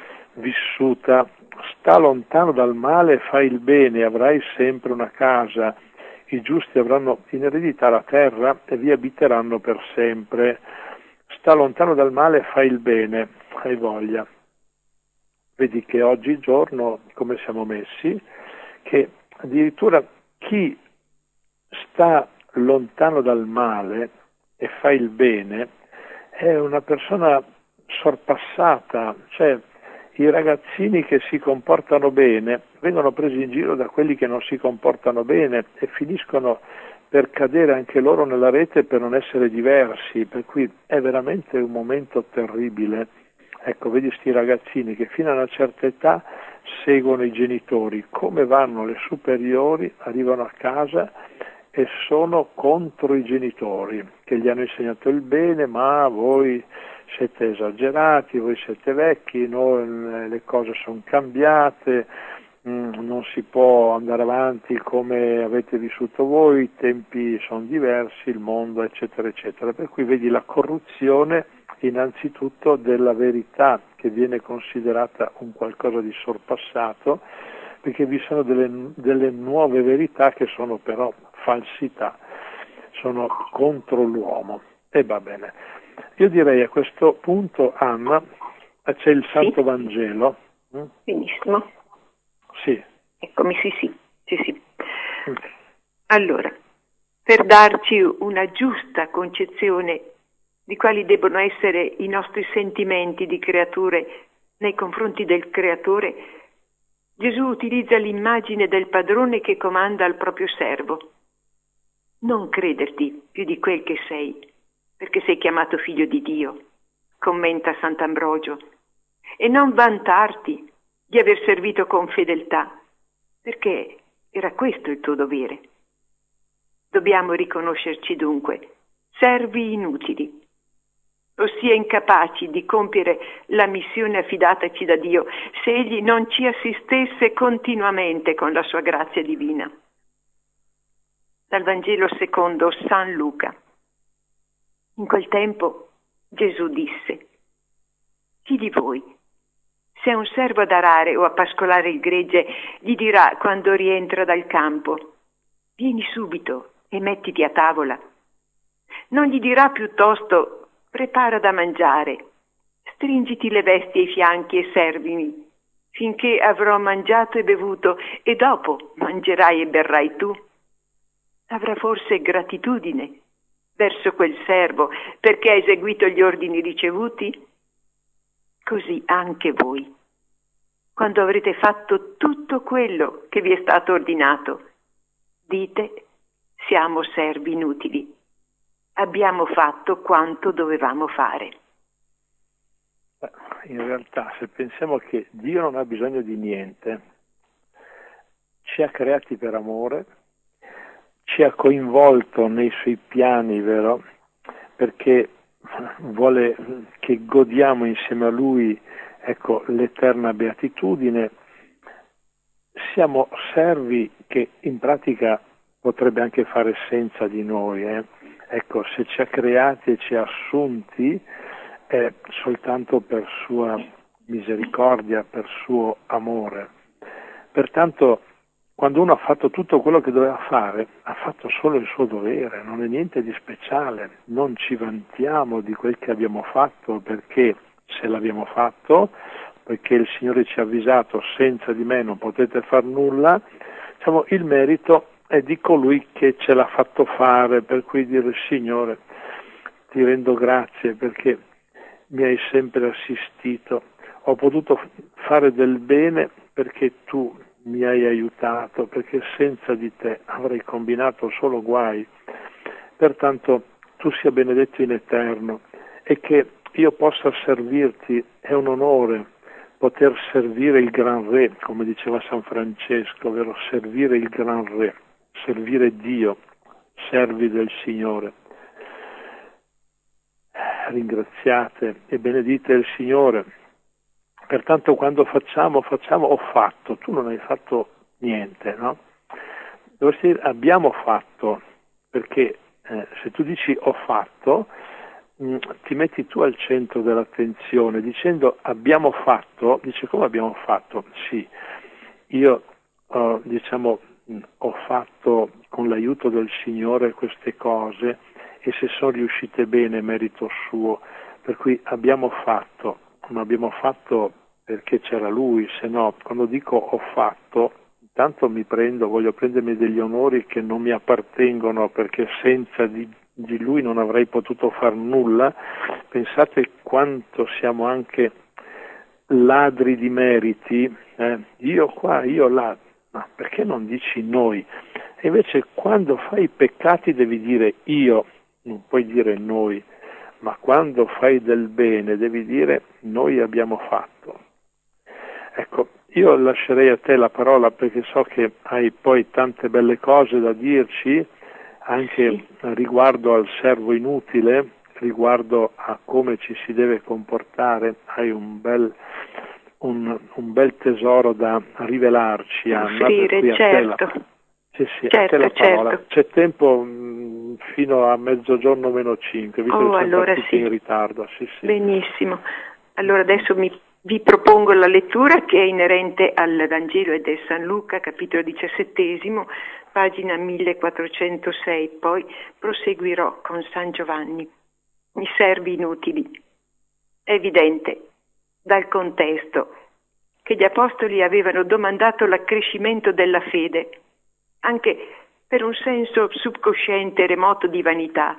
vissuta. Sta lontano dal male, fai il bene, avrai sempre una casa, i giusti avranno in eredità la terra e vi abiteranno per sempre. Sta lontano dal male, fai il bene, hai voglia. Vedi che oggigiorno come siamo messi, che addirittura chi sta lontano dal male e fa il bene è una persona sorpassata, cioè i ragazzini che si comportano bene vengono presi in giro da quelli che non si comportano bene e finiscono per cadere anche loro nella rete per non essere diversi, per cui è veramente un momento terribile. Ecco, vedi sti ragazzini che fino a una certa età seguono i genitori, come vanno le superiori, arrivano a casa e sono contro i genitori che gli hanno insegnato il bene, ma voi siete esagerati, voi siete vecchi, noi, le cose sono cambiate, mh, non si può andare avanti come avete vissuto voi, i tempi sono diversi, il mondo, eccetera, eccetera. Per cui vedi la corruzione innanzitutto della verità, che viene considerata un qualcosa di sorpassato, perché vi sono delle, delle nuove verità che sono però falsità, sono contro l'uomo. E va bene. Io direi a questo punto, Anna, c'è il Santo sì. Vangelo. Benissimo. Sì. Eccomi, sì, sì, sì, sì. Allora, per darci una giusta concezione di quali debbono essere i nostri sentimenti di creature nei confronti del Creatore, Gesù utilizza l'immagine del padrone che comanda al proprio servo. Non crederti più di quel che sei, perché sei chiamato figlio di Dio, commenta Sant'Ambrogio, e non vantarti di aver servito con fedeltà, perché era questo il tuo dovere. Dobbiamo riconoscerci dunque servi inutili, ossia incapaci di compiere la missione affidataci da Dio se Egli non ci assistesse continuamente con la sua grazia divina. Dal Vangelo secondo San Luca. In quel tempo Gesù disse: chi di voi, se un servo ad arare o a pascolare il gregge, gli dirà quando rientra dal campo: vieni subito e mettiti a tavola? Non gli dirà piuttosto: prepara da mangiare, stringiti le vesti ai fianchi e servimi, finché avrò mangiato e bevuto, e dopo mangerai e berrai tu? Avrà forse gratitudine verso quel servo perché ha eseguito gli ordini ricevuti? Così anche voi, quando avrete fatto tutto quello che vi è stato ordinato, dite: siamo servi inutili. Abbiamo fatto quanto dovevamo fare. In realtà, se pensiamo che Dio non ha bisogno di niente, ci ha creati per amore, ci ha coinvolto nei suoi piani, vero? Perché vuole che godiamo insieme a Lui, ecco, l'eterna beatitudine. Siamo servi che in pratica potrebbe anche fare senza di noi, eh? Ecco, se ci ha creati e ci ha assunti è soltanto per sua misericordia, per suo amore. Pertanto, quando uno ha fatto tutto quello che doveva fare, ha fatto solo il suo dovere, non è niente di speciale, non ci vantiamo di quel che abbiamo fatto, perché se l'abbiamo fatto, poiché il Signore ci ha avvisato, senza di me non potete far nulla, diciamo, il merito è di colui che ce l'ha fatto fare, per cui dire: Signore, ti rendo grazie perché mi hai sempre assistito, ho potuto fare del bene perché tu mi hai aiutato, perché senza di te avrei combinato solo guai. Pertanto tu sia benedetto in eterno, e che io possa servirti è un onore. Poter servire il Gran Re, come diceva San Francesco, ovvero servire il Gran Re, servire Dio, servi del Signore. Ringraziate e benedite il Signore. Pertanto quando facciamo, facciamo ho fatto, tu non hai fatto niente, no? Dovresti dire abbiamo fatto, perché eh, se tu dici ho fatto, mh, ti metti tu al centro dell'attenzione, dicendo abbiamo fatto, dice come abbiamo fatto? Sì, io uh, diciamo mh, ho fatto con l'aiuto del Signore queste cose, e se sono riuscite bene merito suo, per cui abbiamo fatto. Non abbiamo fatto perché c'era lui, se no, quando dico ho fatto, intanto mi prendo, voglio prendermi degli onori che non mi appartengono, perché senza di, di lui non avrei potuto far nulla. Pensate quanto siamo anche ladri di meriti, eh? Io qua, io là, ma perché non dici noi? E invece quando fai i peccati devi dire io, non puoi dire noi. Ma quando fai del bene devi dire noi abbiamo fatto. Ecco, io lascerei a te la parola, perché so che hai poi tante belle cose da dirci, anche sì, riguardo al servo inutile, riguardo a come ci si deve comportare. Hai un bel, un, un bel tesoro da rivelarci, Anna. Offrire, certo. Sì, sì, certo, a te la parola. Certo. C'è tempo mh, fino a mezzogiorno meno cinque, visto oh, che siamo allora partiti sì. in ritardo. Sì, sì. Benissimo. Allora adesso mi, vi propongo la lettura che è inerente al Vangelo ed è San Luca, capitolo diciassettesimo, pagina millequattrocentosei. Poi proseguirò con San Giovanni. I servi inutili. È evidente dal contesto che gli apostoli avevano domandato l'accrescimento della fede, anche per un senso subconsciente remoto di vanità,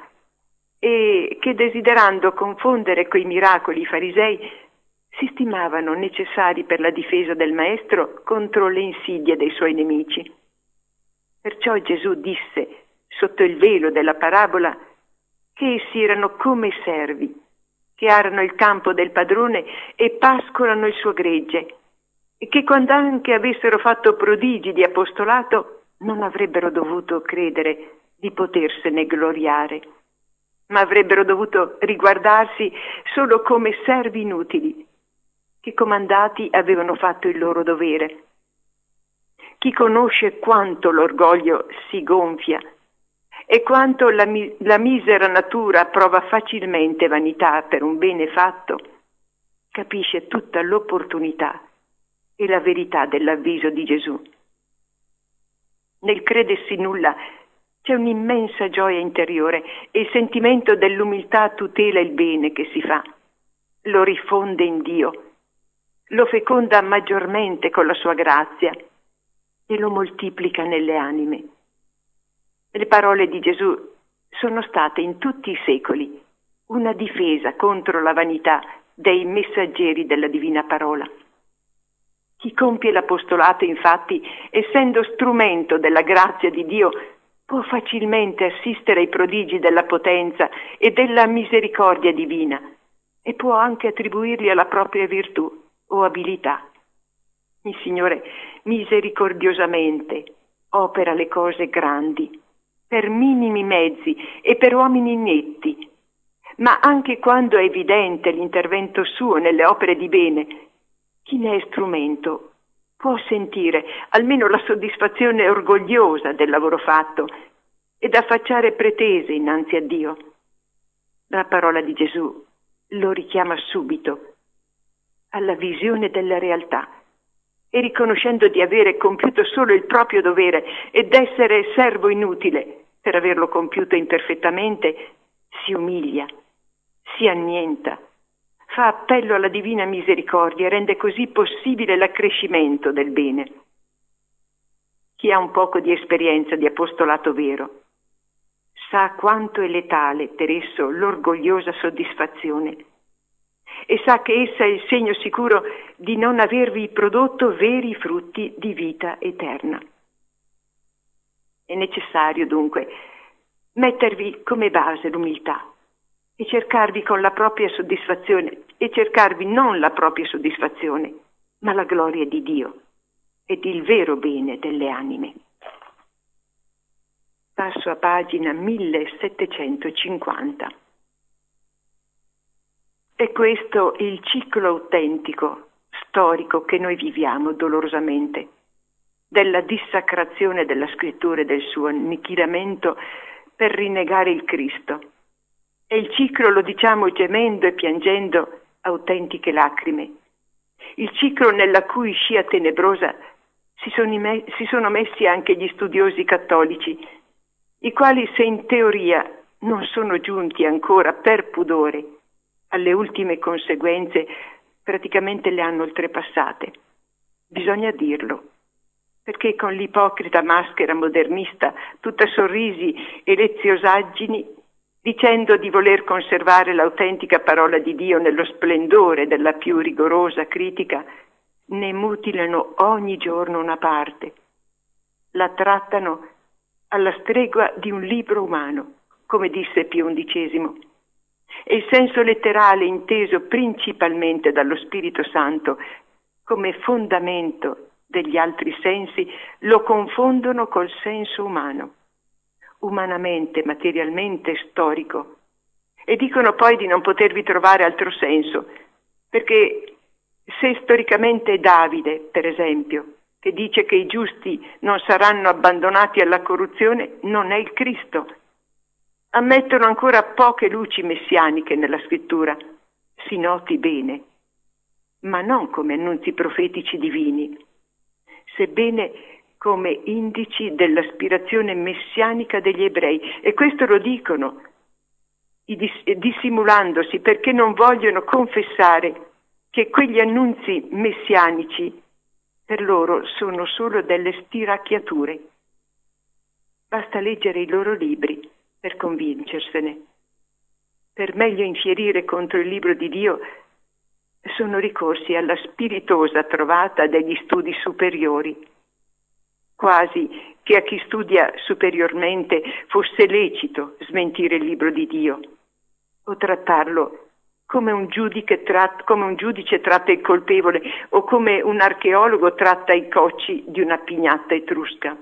e che desiderando confondere coi miracoli i farisei si stimavano necessari per la difesa del Maestro contro le insidie dei suoi nemici. Perciò Gesù disse, sotto il velo della parabola, che essi erano come servi, che arano il campo del padrone e pascolano il suo gregge, e che quando anche avessero fatto prodigi di apostolato non avrebbero dovuto credere di potersene gloriare, ma avrebbero dovuto riguardarsi solo come servi inutili, che comandati avevano fatto il loro dovere. Chi conosce quanto l'orgoglio si gonfia e quanto la, mi- la misera natura prova facilmente vanità per un bene fatto, capisce tutta l'opportunità e la verità dell'avviso di Gesù. Nel credersi nulla c'è un'immensa gioia interiore e il sentimento dell'umiltà tutela il bene che si fa, lo rifonde in Dio, lo feconda maggiormente con la sua grazia e lo moltiplica nelle anime. Le parole di Gesù sono state in tutti i secoli una difesa contro la vanità dei messaggeri della divina parola. Chi compie l'apostolato, infatti, essendo strumento della grazia di Dio, può facilmente assistere ai prodigi della potenza e della misericordia divina e può anche attribuirli alla propria virtù o abilità. Il Signore misericordiosamente opera le cose grandi, per minimi mezzi e per uomini inetti, ma anche quando è evidente l'intervento suo nelle opere di bene, chi ne è strumento può sentire almeno la soddisfazione orgogliosa del lavoro fatto ed affacciare pretese innanzi a Dio. La parola di Gesù lo richiama subito alla visione della realtà e, riconoscendo di avere compiuto solo il proprio dovere ed essere servo inutile per averlo compiuto imperfettamente, si umilia, si annienta, fa appello alla divina misericordia e rende così possibile l'accrescimento del bene. Chi ha un poco di esperienza di apostolato vero sa quanto è letale per esso l'orgogliosa soddisfazione e sa che essa è il segno sicuro di non avervi prodotto veri frutti di vita eterna. È necessario dunque mettervi come base l'umiltà e cercarvi con la propria soddisfazione e cercarvi non la propria soddisfazione, ma la gloria di Dio ed il vero bene delle anime. Passo a pagina millesettecentocinquanta. È questo il ciclo autentico, storico che noi viviamo dolorosamente, della dissacrazione della scrittura e del suo annichilimento per rinnegare il Cristo. E il ciclo lo diciamo gemendo e piangendo autentiche lacrime. Il ciclo nella cui scia tenebrosa si sono, me- si sono messi anche gli studiosi cattolici, i quali, se in teoria non sono giunti ancora per pudore alle ultime conseguenze, praticamente le hanno oltrepassate. Bisogna dirlo, perché con l'ipocrita maschera modernista, tutta sorrisi e leziosaggini, dicendo di voler conservare l'autentica parola di Dio nello splendore della più rigorosa critica, ne mutilano ogni giorno una parte, la trattano alla stregua di un libro umano, come disse Pio undicesimo, e il senso letterale inteso principalmente dallo Spirito Santo come fondamento degli altri sensi lo confondono col senso umano, umanamente, materialmente, storico, e dicono poi di non potervi trovare altro senso, perché se storicamente è Davide, per esempio, che dice che i giusti non saranno abbandonati alla corruzione, non è il Cristo. Ammettono ancora poche luci messianiche nella scrittura, si noti bene, ma non come annunzi profetici divini, sebbene come indici dell'aspirazione messianica degli ebrei. E questo lo dicono dissimulandosi, perché non vogliono confessare che quegli annunzi messianici per loro sono solo delle stiracchiature. Basta leggere i loro libri per convincersene. Per meglio infierire contro il libro di Dio sono ricorsi alla spiritosa trovata degli studi superiori, quasi che a chi studia superiormente fosse lecito smentire il libro di Dio o trattarlo come un giudice tratta, come un giudice tratta il colpevole o come un archeologo tratta i cocci di una pignata etrusca.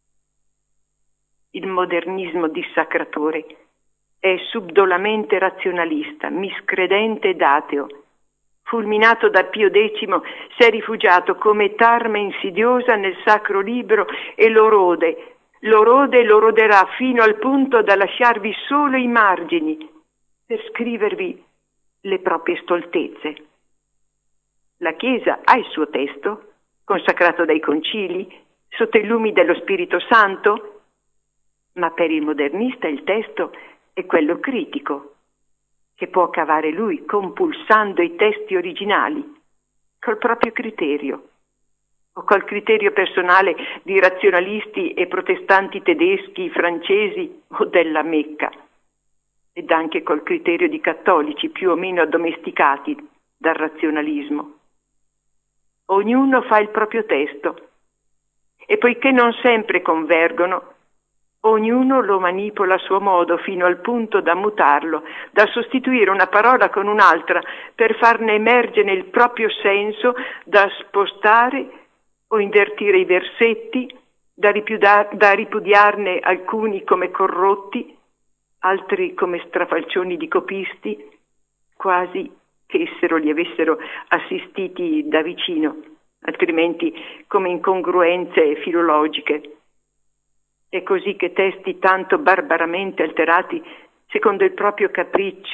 Il modernismo dissacratore è subdolamente razionalista, miscredente ed ateo. Fulminato da Pio decimo, si è rifugiato come tarma insidiosa nel sacro libro e lo rode, lo rode e lo roderà fino al punto da lasciarvi solo i margini per scrivervi le proprie stoltezze. La Chiesa ha il suo testo, consacrato dai concili, sotto i lumi dello Spirito Santo, ma per il modernista il testo è quello critico, che può cavare lui compulsando i testi originali, col proprio criterio, o col criterio personale di razionalisti e protestanti tedeschi, francesi o della Mecca, ed anche col criterio di cattolici più o meno addomesticati dal razionalismo. Ognuno fa il proprio testo e poiché non sempre convergono, ognuno lo manipola a suo modo fino al punto da mutarlo, da sostituire una parola con un'altra per farne emergere il proprio senso, da spostare o invertire i versetti, da, ripudiar- da ripudiarne alcuni come corrotti, altri come strafalcioni di copisti, quasi che essero li avessero assistiti da vicino, altrimenti come incongruenze filologiche. È così che testi tanto barbaramente alterati secondo il proprio capriccio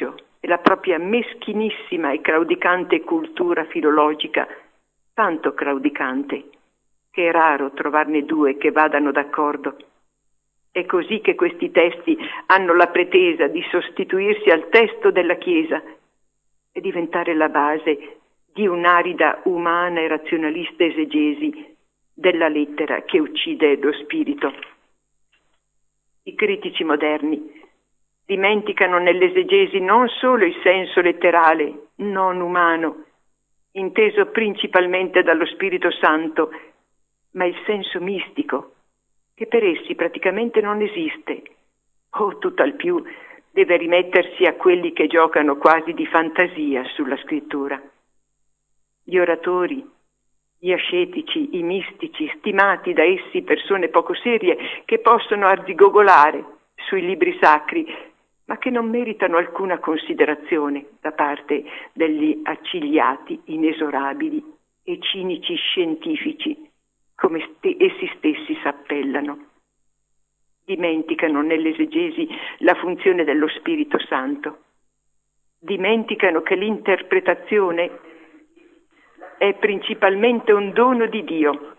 e la propria meschinissima e claudicante cultura filologica, tanto claudicante che è raro trovarne due che vadano d'accordo. È così che questi testi hanno la pretesa di sostituirsi al testo della Chiesa e diventare la base di un'arida, umana e razionalista esegesi della lettera che uccide lo spirito. I critici moderni dimenticano nell'esegesi non solo il senso letterale, non umano, inteso principalmente dallo Spirito Santo, ma il senso mistico, che per essi praticamente non esiste, o tutt'al più deve rimettersi a quelli che giocano quasi di fantasia sulla scrittura. Gli oratori, gli ascetici, i mistici, stimati da essi persone poco serie che possono arzigogolare sui libri sacri, ma che non meritano alcuna considerazione da parte degli accigliati, inesorabili e cinici scientifici, come st- essi stessi s'appellano. Dimenticano nell'esegesi la funzione dello Spirito Santo. Dimenticano che l'interpretazione è principalmente un dono di Dio.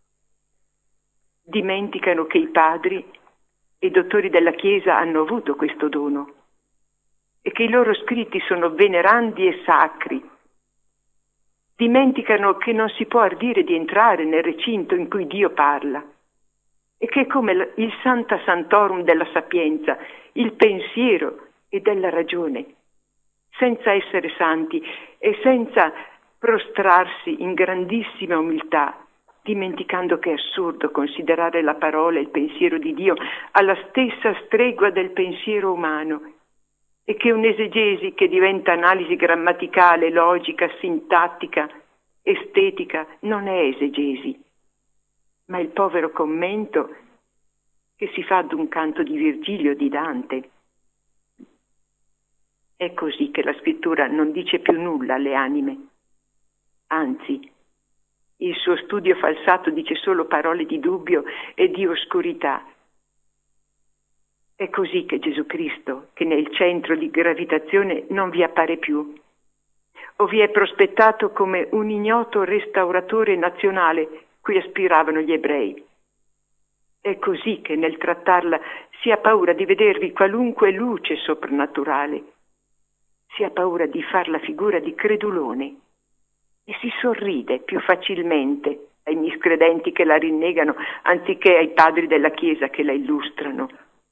Dimenticano che i padri e i dottori della Chiesa hanno avuto questo dono e che i loro scritti sono venerandi e sacri. Dimenticano che non si può ardire di entrare nel recinto in cui Dio parla e che è come il Santa Santorum della sapienza, il pensiero e della ragione, senza essere santi e senza prostrarsi in grandissima umiltà, dimenticando che è assurdo considerare la parola e il pensiero di Dio alla stessa stregua del pensiero umano e che un'esegesi che diventa analisi grammaticale, logica, sintattica, estetica, non è esegesi, ma il povero commento che si fa ad un canto di Virgilio o di Dante. È così che la scrittura non dice più nulla alle anime. Anzi, il suo studio falsato dice solo parole di dubbio e di oscurità. È così che Gesù Cristo, che nel centro di gravitazione non vi appare più, o vi è prospettato come un ignoto restauratore nazionale cui aspiravano gli ebrei. È così che nel trattarla si ha paura di vedervi qualunque luce soprannaturale, si ha paura di far la figura di credulone e si sorride più facilmente ai miscredenti che la rinnegano anziché ai padri della Chiesa che la illustrano.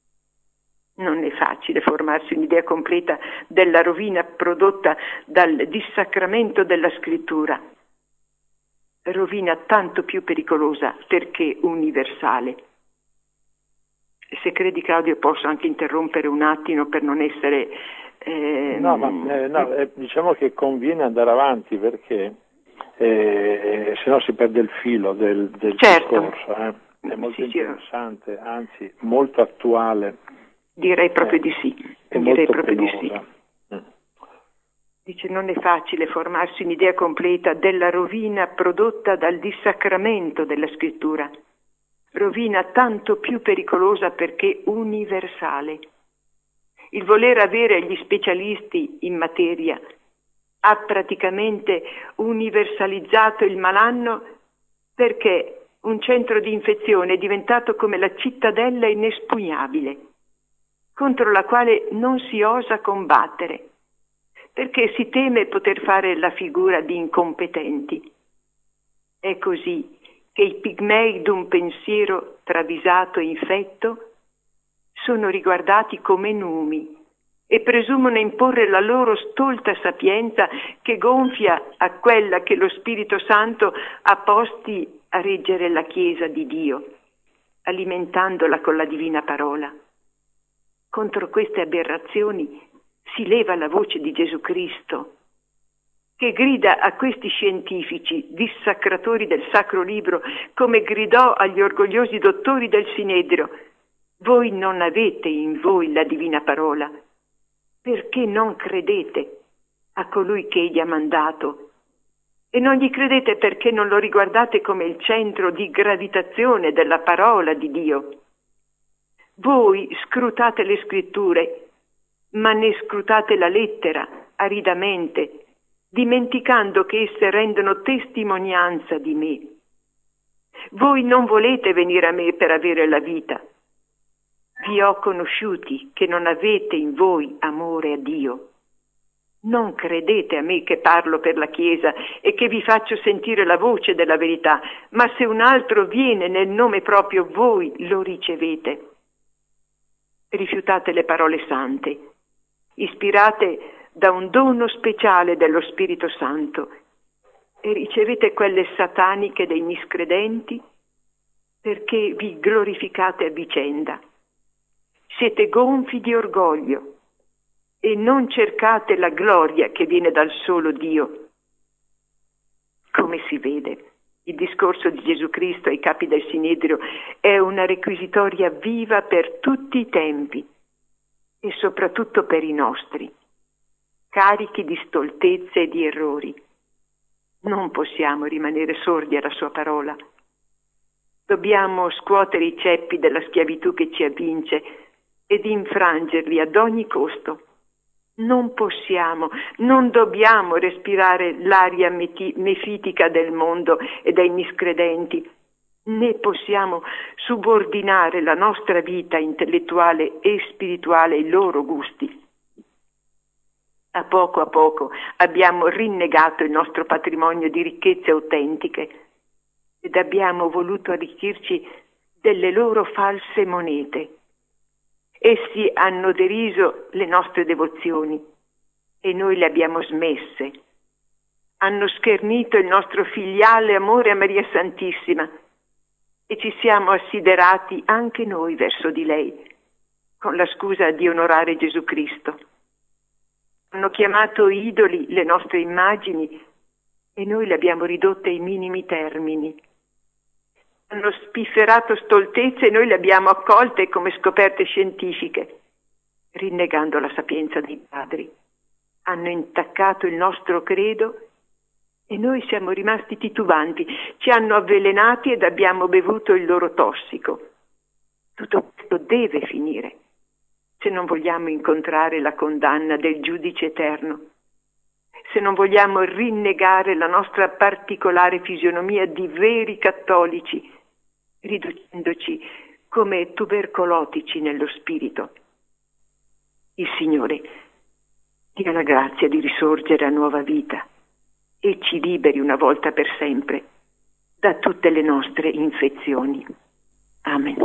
Non è facile formarsi un'idea completa della rovina prodotta dal dissacramento della scrittura. Rovina tanto più pericolosa perché universale. Se credi, Claudio, posso anche interrompere un attimo per non essere... Eh, no, ma eh, no, eh, diciamo che conviene andare avanti perché eh, se no si perde il filo del, del certo. discorso. Eh. È molto sì, interessante, sì. Anzi molto attuale. Direi proprio eh, di sì. È Direi molto proprio penosa. di sì. Mm. Dice, non è facile formarsi un'idea completa della rovina prodotta dal dissacramento della scrittura. Rovina tanto più pericolosa perché universale. Il voler avere gli specialisti in materia ha praticamente universalizzato il malanno perché un centro di infezione è diventato come la cittadella inespugnabile, contro la quale non si osa combattere, perché si teme poter fare la figura di incompetenti. È così che i pigmei d'un pensiero travisato e infetto sono riguardati come numi e presumono imporre la loro stolta sapienza che gonfia a quella che lo Spirito Santo ha posti a reggere la Chiesa di Dio, alimentandola con la divina parola. Contro queste aberrazioni si leva la voce di Gesù Cristo, che grida a questi scientifici, dissacratori del Sacro Libro, come gridò agli orgogliosi dottori del Sinedrio: voi non avete in voi la divina parola, perché non credete a colui che egli ha mandato? E non gli credete perché non lo riguardate come il centro di gravitazione della parola di Dio. Voi scrutate le scritture, ma ne scrutate la lettera aridamente, dimenticando che esse rendono testimonianza di me. Voi non volete venire a me per avere la vita. Vi ho conosciuti che non avete in voi amore a Dio. Non credete a me che parlo per la Chiesa e che vi faccio sentire la voce della verità, ma se un altro viene nel nome proprio, voi lo ricevete. Rifiutate le parole sante, ispirate da un dono speciale dello Spirito Santo, e ricevete quelle sataniche dei miscredenti perché vi glorificate a vicenda. Siete gonfi di orgoglio e non cercate la gloria che viene dal solo Dio. Come si vede, il discorso di Gesù Cristo ai capi del Sinedrio è una requisitoria viva per tutti i tempi e soprattutto per i nostri, carichi di stoltezze e di errori. Non possiamo rimanere sordi alla sua parola. Dobbiamo scuotere i ceppi della schiavitù che ci avvince ed infrangerli ad ogni costo. Non possiamo, non dobbiamo respirare l'aria meti- mefitica del mondo e dei miscredenti, né possiamo subordinare la nostra vita intellettuale e spirituale ai loro gusti. A poco a poco abbiamo rinnegato il nostro patrimonio di ricchezze autentiche ed abbiamo voluto arricchirci delle loro false monete. Essi hanno deriso le nostre devozioni e noi le abbiamo smesse. Hanno schernito il nostro filiale amore a Maria Santissima e ci siamo assiderati anche noi verso di lei, con la scusa di onorare Gesù Cristo. Hanno chiamato idoli le nostre immagini e noi le abbiamo ridotte ai minimi termini. Hanno spifferato stoltezze e noi le abbiamo accolte come scoperte scientifiche, rinnegando la sapienza dei padri. Hanno intaccato il nostro credo e noi siamo rimasti titubanti. Ci hanno avvelenati ed abbiamo bevuto il loro tossico. Tutto questo deve finire, se non vogliamo incontrare la condanna del giudice eterno, se non vogliamo rinnegare la nostra particolare fisionomia di veri cattolici, riducendoci come tubercolotici nello spirito. Il Signore dia la grazia di risorgere a nuova vita e ci liberi una volta per sempre da tutte le nostre infezioni. Amen.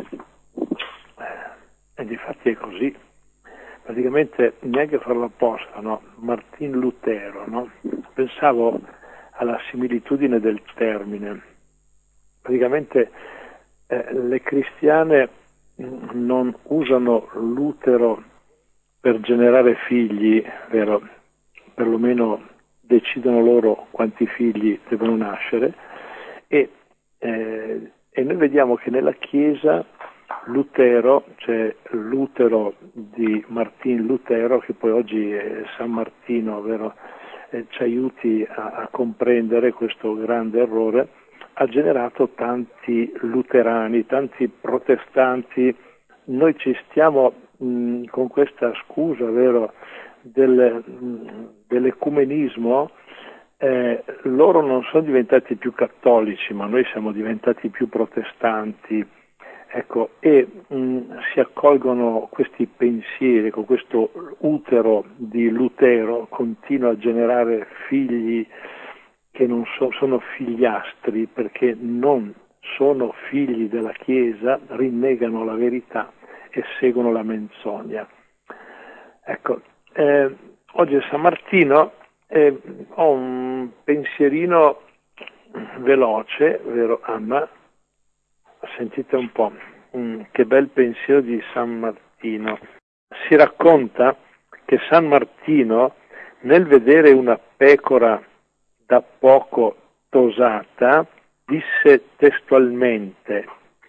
E difatti è così. Praticamente neanche farlo apposta, no? Martin Lutero, no? Pensavo alla similitudine del termine. Praticamente eh, le cristiane non usano l'utero per generare figli, vero? Perlomeno decidono loro quanti figli devono nascere e, eh, e noi vediamo che nella Chiesa Lutero, cioè l'utero di Martin Lutero, che poi oggi è San Martino, vero? Eh, ci aiuti a, a comprendere questo grande errore, ha generato tanti luterani, tanti protestanti. Noi ci stiamo mh, con questa scusa, vero, del, mh, dell'ecumenismo, eh, loro non sono diventati più cattolici, ma noi siamo diventati più protestanti. Ecco, e mh, si accolgono questi pensieri, con questo utero di Lutero continua a generare figli che non so, sono figliastri perché non sono figli della Chiesa, rinnegano la verità e seguono la menzogna. Ecco, eh, oggi è San Martino e ho un pensierino veloce, vero Anna? Sentite un po', mm, che bel pensiero di San Martino. Si racconta che San Martino, nel vedere una pecora da poco tosata, disse testualmente: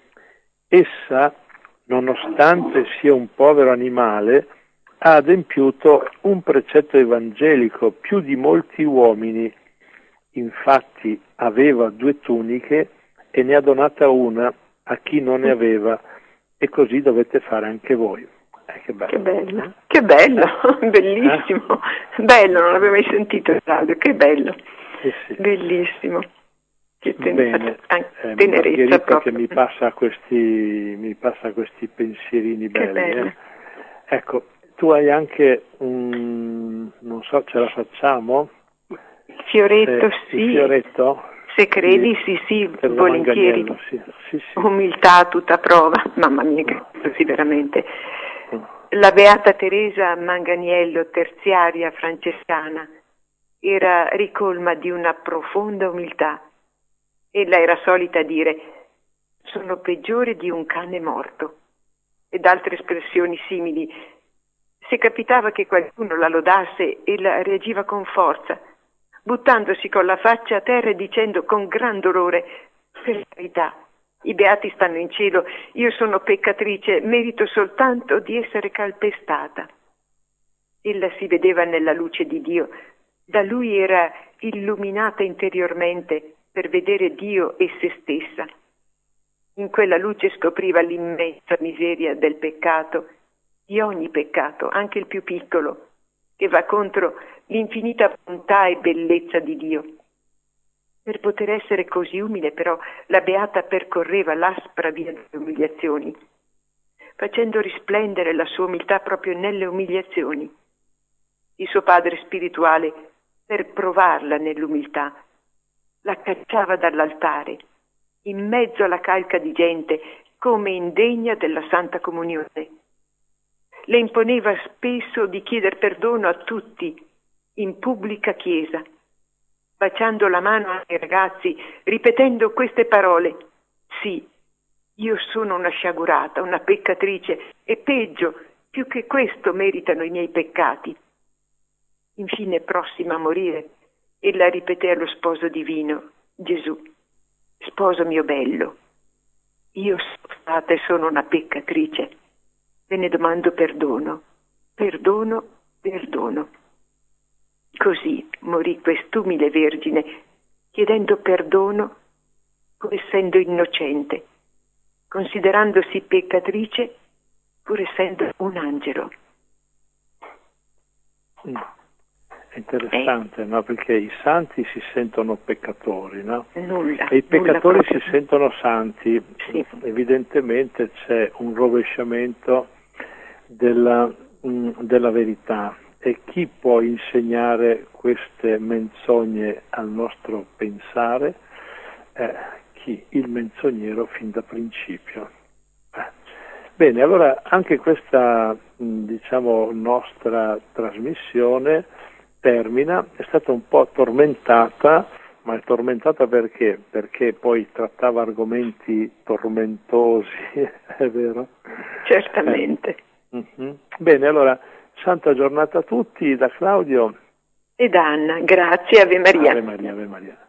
essa, nonostante sia un povero animale, ha adempiuto un precetto evangelico più di molti uomini. Infatti aveva due tuniche e ne ha donata una a chi non ne aveva, e così dovete fare anche voi. Eh, che bello. Che bello, eh? Che bello, eh? Bellissimo, eh? Bello, non l'avevo mai sentito radio, che bello, eh sì. Bellissimo. Che ten- Bene, eh, tenerezza proprio. Che mi passa questi, mi passa questi pensierini belli. Eh? Ecco, tu hai anche un, non so, ce la facciamo? Il fioretto, eh, sì. Il fioretto? Se credi, sì, sì, sì volentieri. Sì, sì, sì. Umiltà a tutta prova, mamma mia, che sì, veramente. La Beata Teresa Manganiello, terziaria francescana, era ricolma di una profonda umiltà. Ella era solita dire: sono peggiore di un cane morto, ed altre espressioni simili. Se capitava che qualcuno la lodasse, ella reagiva con forza, buttandosi con la faccia a terra e dicendo con gran dolore: per carità, i beati stanno in cielo, io sono peccatrice, merito soltanto di essere calpestata. Ella si vedeva nella luce di Dio, da lui era illuminata interiormente per vedere Dio e se stessa. In quella luce scopriva l'immensa miseria del peccato, di ogni peccato, anche il più piccolo, che va contro l'infinita bontà e bellezza di Dio. Per poter essere così umile, però, la Beata percorreva l'aspra via delle umiliazioni, facendo risplendere la sua umiltà proprio nelle umiliazioni. Il suo padre spirituale, per provarla nell'umiltà, la cacciava dall'altare, in mezzo alla calca di gente, come indegna della Santa Comunione. Le imponeva spesso di chiedere perdono a tutti, in pubblica chiesa, baciando la mano ai ragazzi, ripetendo queste parole: sì, io sono una sciagurata, una peccatrice, e peggio, più che questo meritano i miei peccati. Infine, prossima a morire, ella ripeté allo sposo divino: Gesù, sposo mio bello, io sono stata e sono una peccatrice, ve ne domando perdono, perdono, perdono. Così morì quest'umile vergine, chiedendo perdono pur essendo innocente, considerandosi peccatrice pur essendo un angelo. Mm. È interessante, eh. no? Perché i santi si sentono peccatori, no? Nulla, e i peccatori nulla si sentono santi. Sì. Evidentemente c'è un rovesciamento della, mh, della verità. E chi può insegnare queste menzogne al nostro pensare? Eh, chi? Il menzognero fin da principio. Eh. Bene, allora anche questa, diciamo, nostra trasmissione termina, è stata un po' tormentata, ma è tormentata perché? Perché poi trattava argomenti tormentosi, è vero? Certamente. Eh. Uh-huh. Bene, allora, santa giornata a tutti da Claudio e da Anna. Grazie, Ave Maria. Ave Maria, Ave Maria.